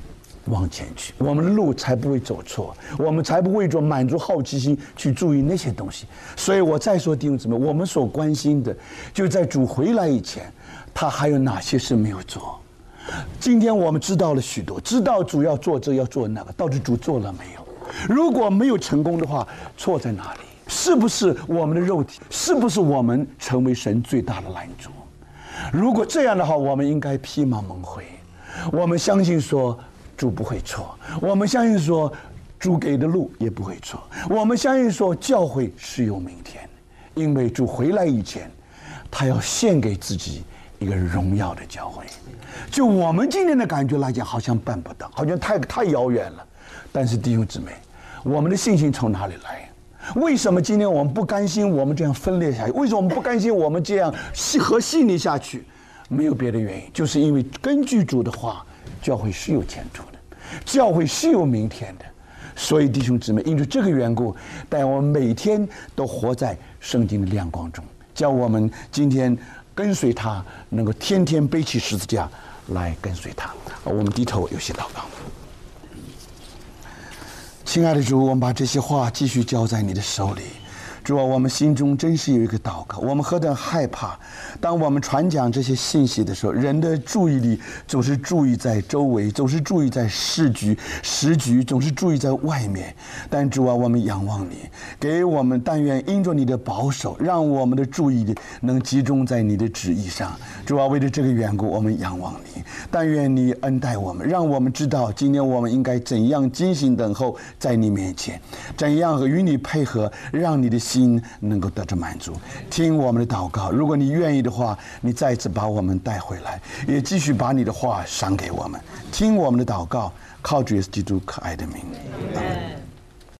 往前去，我们的路才不会走错，我们才不会做满足好奇心去注意那些东西。所以我再说弟兄姊妹，我们所关心的，就在主回来以前，他还有哪些事没有做？今天我们知道了许多，知道主要做这要做那个，到底主做了没有？如果没有成功的话，错在哪里？是不是我们的肉体？是不是我们成为神最大的拦阻？如果这样的话，我们应该披麻蒙灰。我们相信说主不会错，我们相信说主给的路也不会错，我们相信说教会是有明天，因为主回来以前，他要献给自己一个荣耀的教会。就我们今天的感觉来讲，好像办不到，好像太太遥远了。但是弟兄姊妹，我们的信心从哪里来？为什么今天我们不甘心我们这样分裂下去？为什么我们不甘心我们这样和细腻下去？没有别的原因，就是因为根据主的话，教会是有前途的，教会是有明天的。所以弟兄姊妹，因着这个缘故，但我们每天都活在圣经的亮光中，叫我们今天跟随他，能够天天背起十字架来跟随他。我们低头有些祷告。亲爱的主，我们把这些话继续交在你的手里。主啊，我们心中真是有一个祷告，我们何等害怕，当我们传讲这些信息的时候，人的注意力总是注意在周围，总是注意在市局、时局，总是注意在外面。但主啊，我们仰望你，给我们但愿因着你的保守，让我们的注意力能集中在你的旨意上。主啊，为了这个缘故，我们仰望你，但愿你恩待我们，让我们知道今天我们应该怎样精心等候在你面前，怎样与你配合，让你的心能够得着满足。听我们的祷告，如果你愿意的话，你再次把我们带回来，也继续把你的话赏给我们。听我们的祷告，靠主耶稣基督可爱的名。